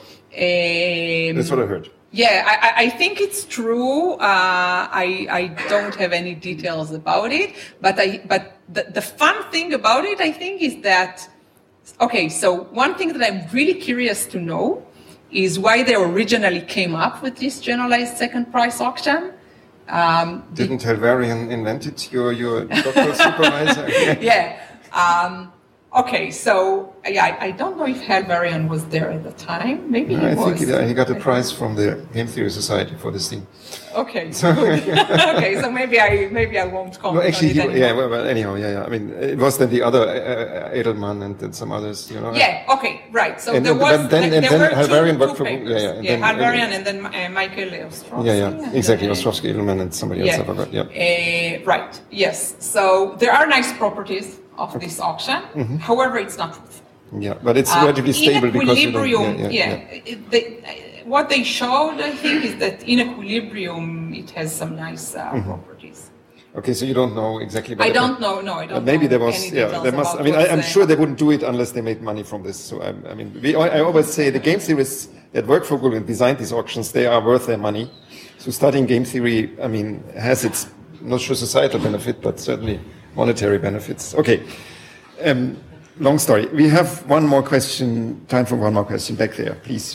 Um, That's what I heard. Yeah, I, I think it's true. Uh, I, I don't have any details about it, but I, but the, the fun thing about it, I think, is that, okay, so one thing that I'm really curious to know is why they originally came up with this generalized second price auction. Um, Didn't Helvarian invent it, your, your doctoral supervisor? Yeah. Um, Okay, so yeah, I, I don't know if Helvarian was there at the time. Maybe he I was. think he, he got a prize from the Game Theory Society for this thing. Okay, so okay, so maybe I maybe I won't comment. No, actually, on it he, yeah. Well, well, anyhow, yeah, yeah. I mean, it was then the other uh, Edelman and, and some others, you know. Yeah. Okay. Right. So and, there was and then, there and then were Helvarian two, worked two for papers. yeah, yeah, and yeah, then, Helvarian and then uh, Michael Ostrovsky. Yeah, yeah, exactly. Uh, Ostrovsky, Edelman, and somebody yeah. else. I forgot. Yeah. Uh, right. Yes. So there are nice properties of okay. this auction. Mm-hmm. However, it's not truthful. Yeah, but it's uh, relatively stable because you don't, yeah, yeah, yeah, yeah. yeah. It, they, what they showed, I think, is that in equilibrium it has some nice uh, mm-hmm. properties. Okay, so you don't know exactly. I don't know. No, I don't. But maybe know there was. any Yeah, there must. I mean, I, I'm sure they wouldn't do it unless they made money from this. So I, I mean, we, I always say the game theorists that work for Google and designed these auctions, they are worth their money. So studying game theory, I mean, has its not sure societal benefit, but certainly monetary benefits. Okay. Um, long story. We have one more question. Time for one more question back there, please.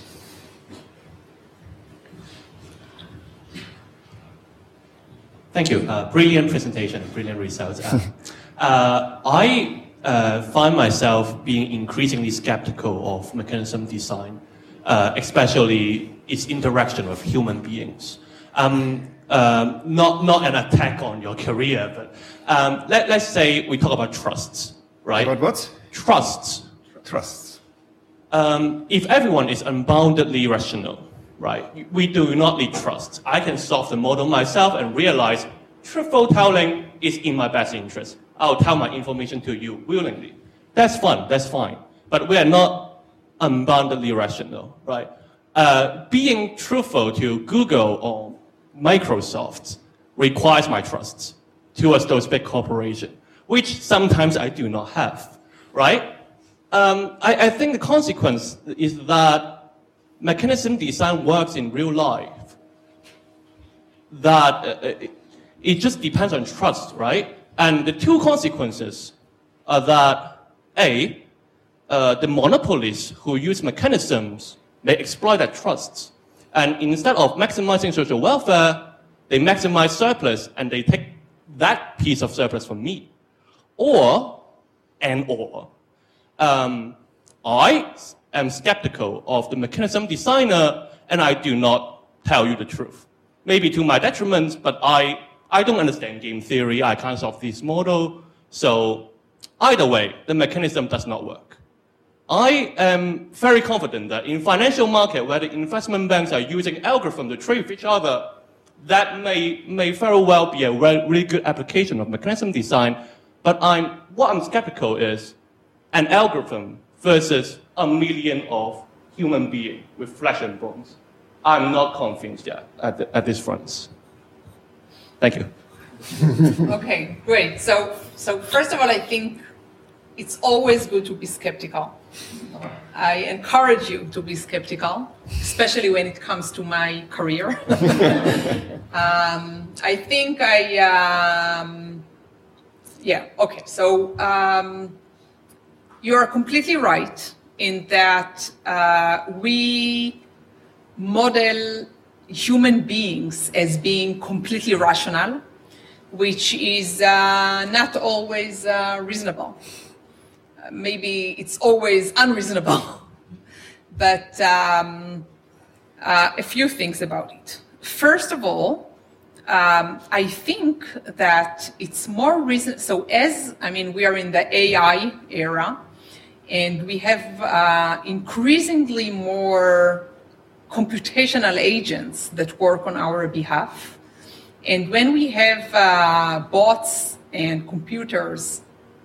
Thank you. Uh, brilliant presentation, brilliant results. Uh, uh, I uh, find myself being increasingly skeptical of mechanism design, uh, especially its interaction with human beings. Um, um, not not an attack on your career, but um, let, let's say we talk about trusts, right? About what? Trusts. Trusts. Um, if everyone is unboundedly rational, right? We do not need trust. I can solve the model myself and realize truthful telling is in my best interest. I'll tell my information to you willingly. That's fun, that's fine. But we are not unboundedly rational, right? Uh, being truthful to Google or Microsoft requires my trust towards those big corporations, which sometimes I do not have, right? Um, I, I think the consequence is that mechanism design works in real life. That uh, it, it just depends on trust, right? And the two consequences are that, A, uh, the monopolists who use mechanisms, they exploit that trust. And instead of maximizing social welfare, they maximize surplus and they take that piece of surplus from me. Or, and or, um, I am skeptical of the mechanism designer and I do not tell you the truth. Maybe to my detriment, but I, I don't understand game theory, I can't solve this model. So either way, the mechanism does not work. I am very confident that in financial market where the investment banks are using algorithms to trade with each other, that may, may very well be a really good application of mechanism design. But I'm, what I'm skeptical is an algorithm versus a million of human beings with flesh and bones. I'm not convinced yet at, the, at this front. Thank you. Okay, great. So, so first of all, I think it's always good to be skeptical. I encourage you to be skeptical, especially when it comes to my career. um, I think I, um, yeah, okay. So um, you are completely right in that uh, we model human beings as being completely rational, which is uh, not always uh, reasonable. Maybe it's always unreasonable, but um, uh, a few things about it. First of all, um, I think that it's more reason. So as, I mean, we are in the A I era and we have uh, increasingly more computational agents that work on our behalf. And when we have uh, bots and computers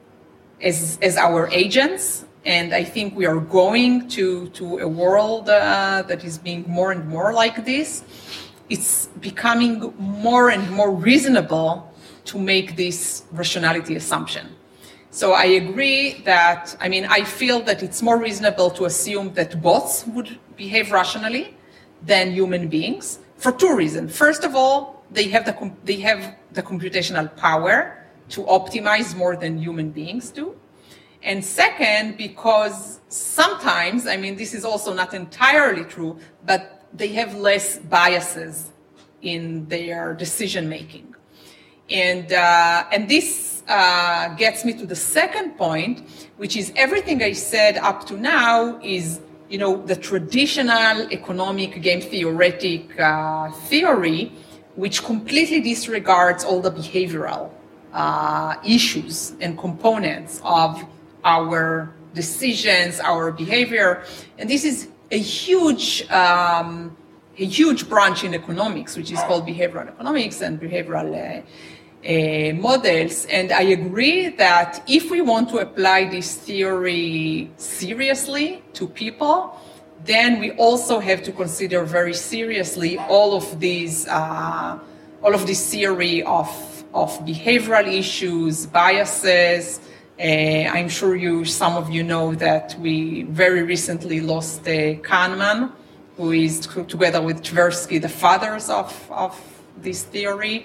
As, as our agents, and I think we are going to, to a world uh, that is being more and more like this, it's becoming more and more reasonable to make this rationality assumption. So I agree that, I mean, I feel that it's more reasonable to assume that bots would behave rationally than human beings for two reasons. First of all, they have the, they have the computational power to optimize more than human beings do. And second, because sometimes, I mean, this is also not entirely true, but they have less biases in their decision making. And, uh, and this uh, gets me to the second point, which is everything I said up to now is, you know, the traditional economic game theoretic uh, theory, which completely disregards all the behavioral Uh, issues and components of our decisions, our behavior, and this is a huge, um, a huge branch in economics, which is called behavioral economics and behavioral uh, uh, models. And I agree that if we want to apply this theory seriously to people, then we also have to consider very seriously all of these, uh, all of this theory of of behavioral issues, biases. Uh, I'm sure you, some of you know that we very recently lost uh, Kahneman, who is together with Tversky, the fathers of, of this theory.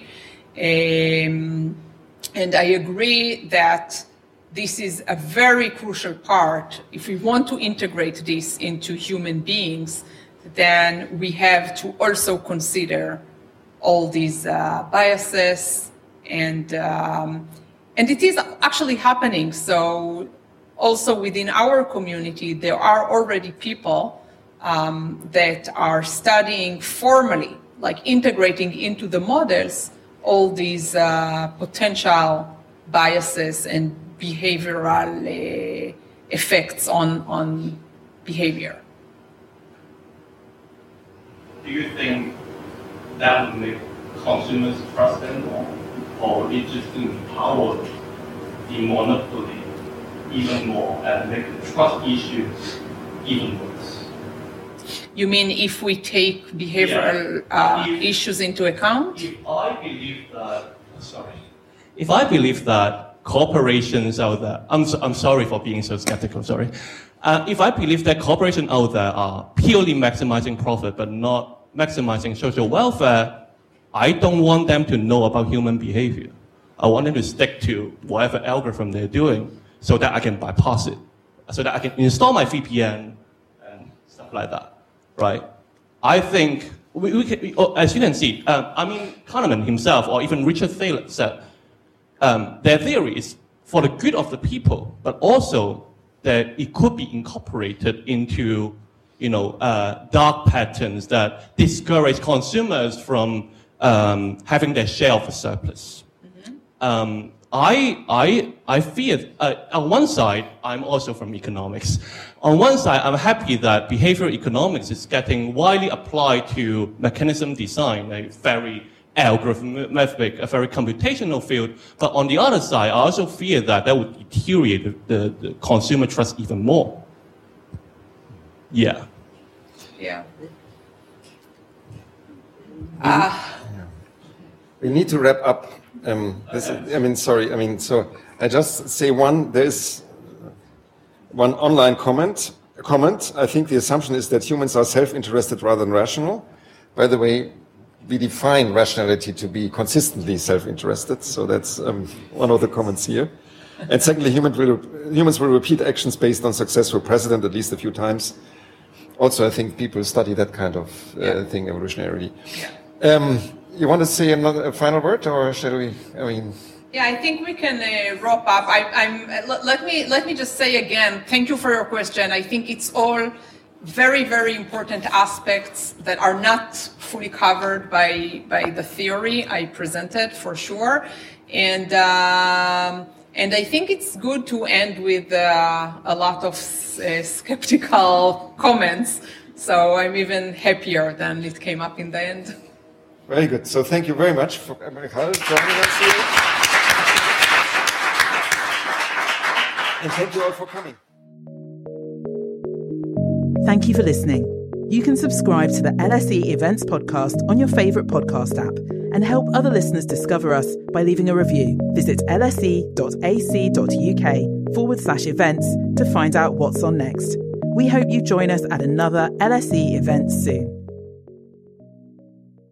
Um, and I agree that this is a very crucial part. If we want to integrate this into human beings, then we have to also consider all these uh, biases. And um, and it is actually happening. So also within our community, there are already people um, that are studying formally, like integrating into the models, all these uh, potential biases and behavioral uh, effects on, on behavior. do you think that would make consumers trust them more, or it just empower the monopoly even more and make the trust issues even worse? You mean if we take behavioral yeah. uh, if, issues into account? If I believe that, sorry, if I believe that corporations out there, I'm, so, I'm sorry for being so skeptical, sorry. Uh, if I believe that corporations out there are purely maximizing profit but not maximizing social welfare, I don't want them to know about human behavior. I want them to stick to whatever algorithm they're doing so that I can bypass it, so that I can install my V P N and stuff like that, right? I think, we, we can, we, as you can see, um, I mean, Kahneman himself, or even Richard Thaler said, um, their theory is for the good of the people, but also that it could be incorporated into, you know, uh, dark patterns that discourage consumers from um, having their share of the surplus. Mm-hmm. Um, I, I, I fear, uh, on one side, I'm also from economics. On one side, I'm happy that behavioral economics is getting widely applied to mechanism design, a very algorithmic, a very computational field. But on the other side, I also fear that that would deteriorate the, the, the consumer trust even more. Yeah. Yeah. Uh, we need to wrap up. Um, this, I mean, sorry. I mean, so I just say one. There's one online comment. Comment. I think the assumption is that humans are self-interested rather than rational. By the way, we define rationality to be consistently self-interested. So that's um, one of the comments here. And secondly, human will, humans will repeat actions based on successful precedent at least a few times. Also, I think people study that kind of uh, yeah. thing evolutionarily. Yeah. Um, you want to say another a final word, or shall we? I mean. Yeah, I think we can uh, wrap up. I, I'm. Uh, let me let me just say again. Thank you for your question. I think it's all very very important aspects that are not fully covered by by the theory I presented for sure, and. Um, And I think it's good to end with uh, a lot of uh, skeptical comments. So I'm even happier than it came up in the end. Very good. So thank you very much for Michael joining us here. And thank you all for coming. Thank you for listening. You can subscribe to the L S E Events podcast on your favourite podcast app and help other listeners discover us by leaving a review. Visit lse.ac.uk forward slash events to find out what's on next. We hope you join us at another L S E event soon.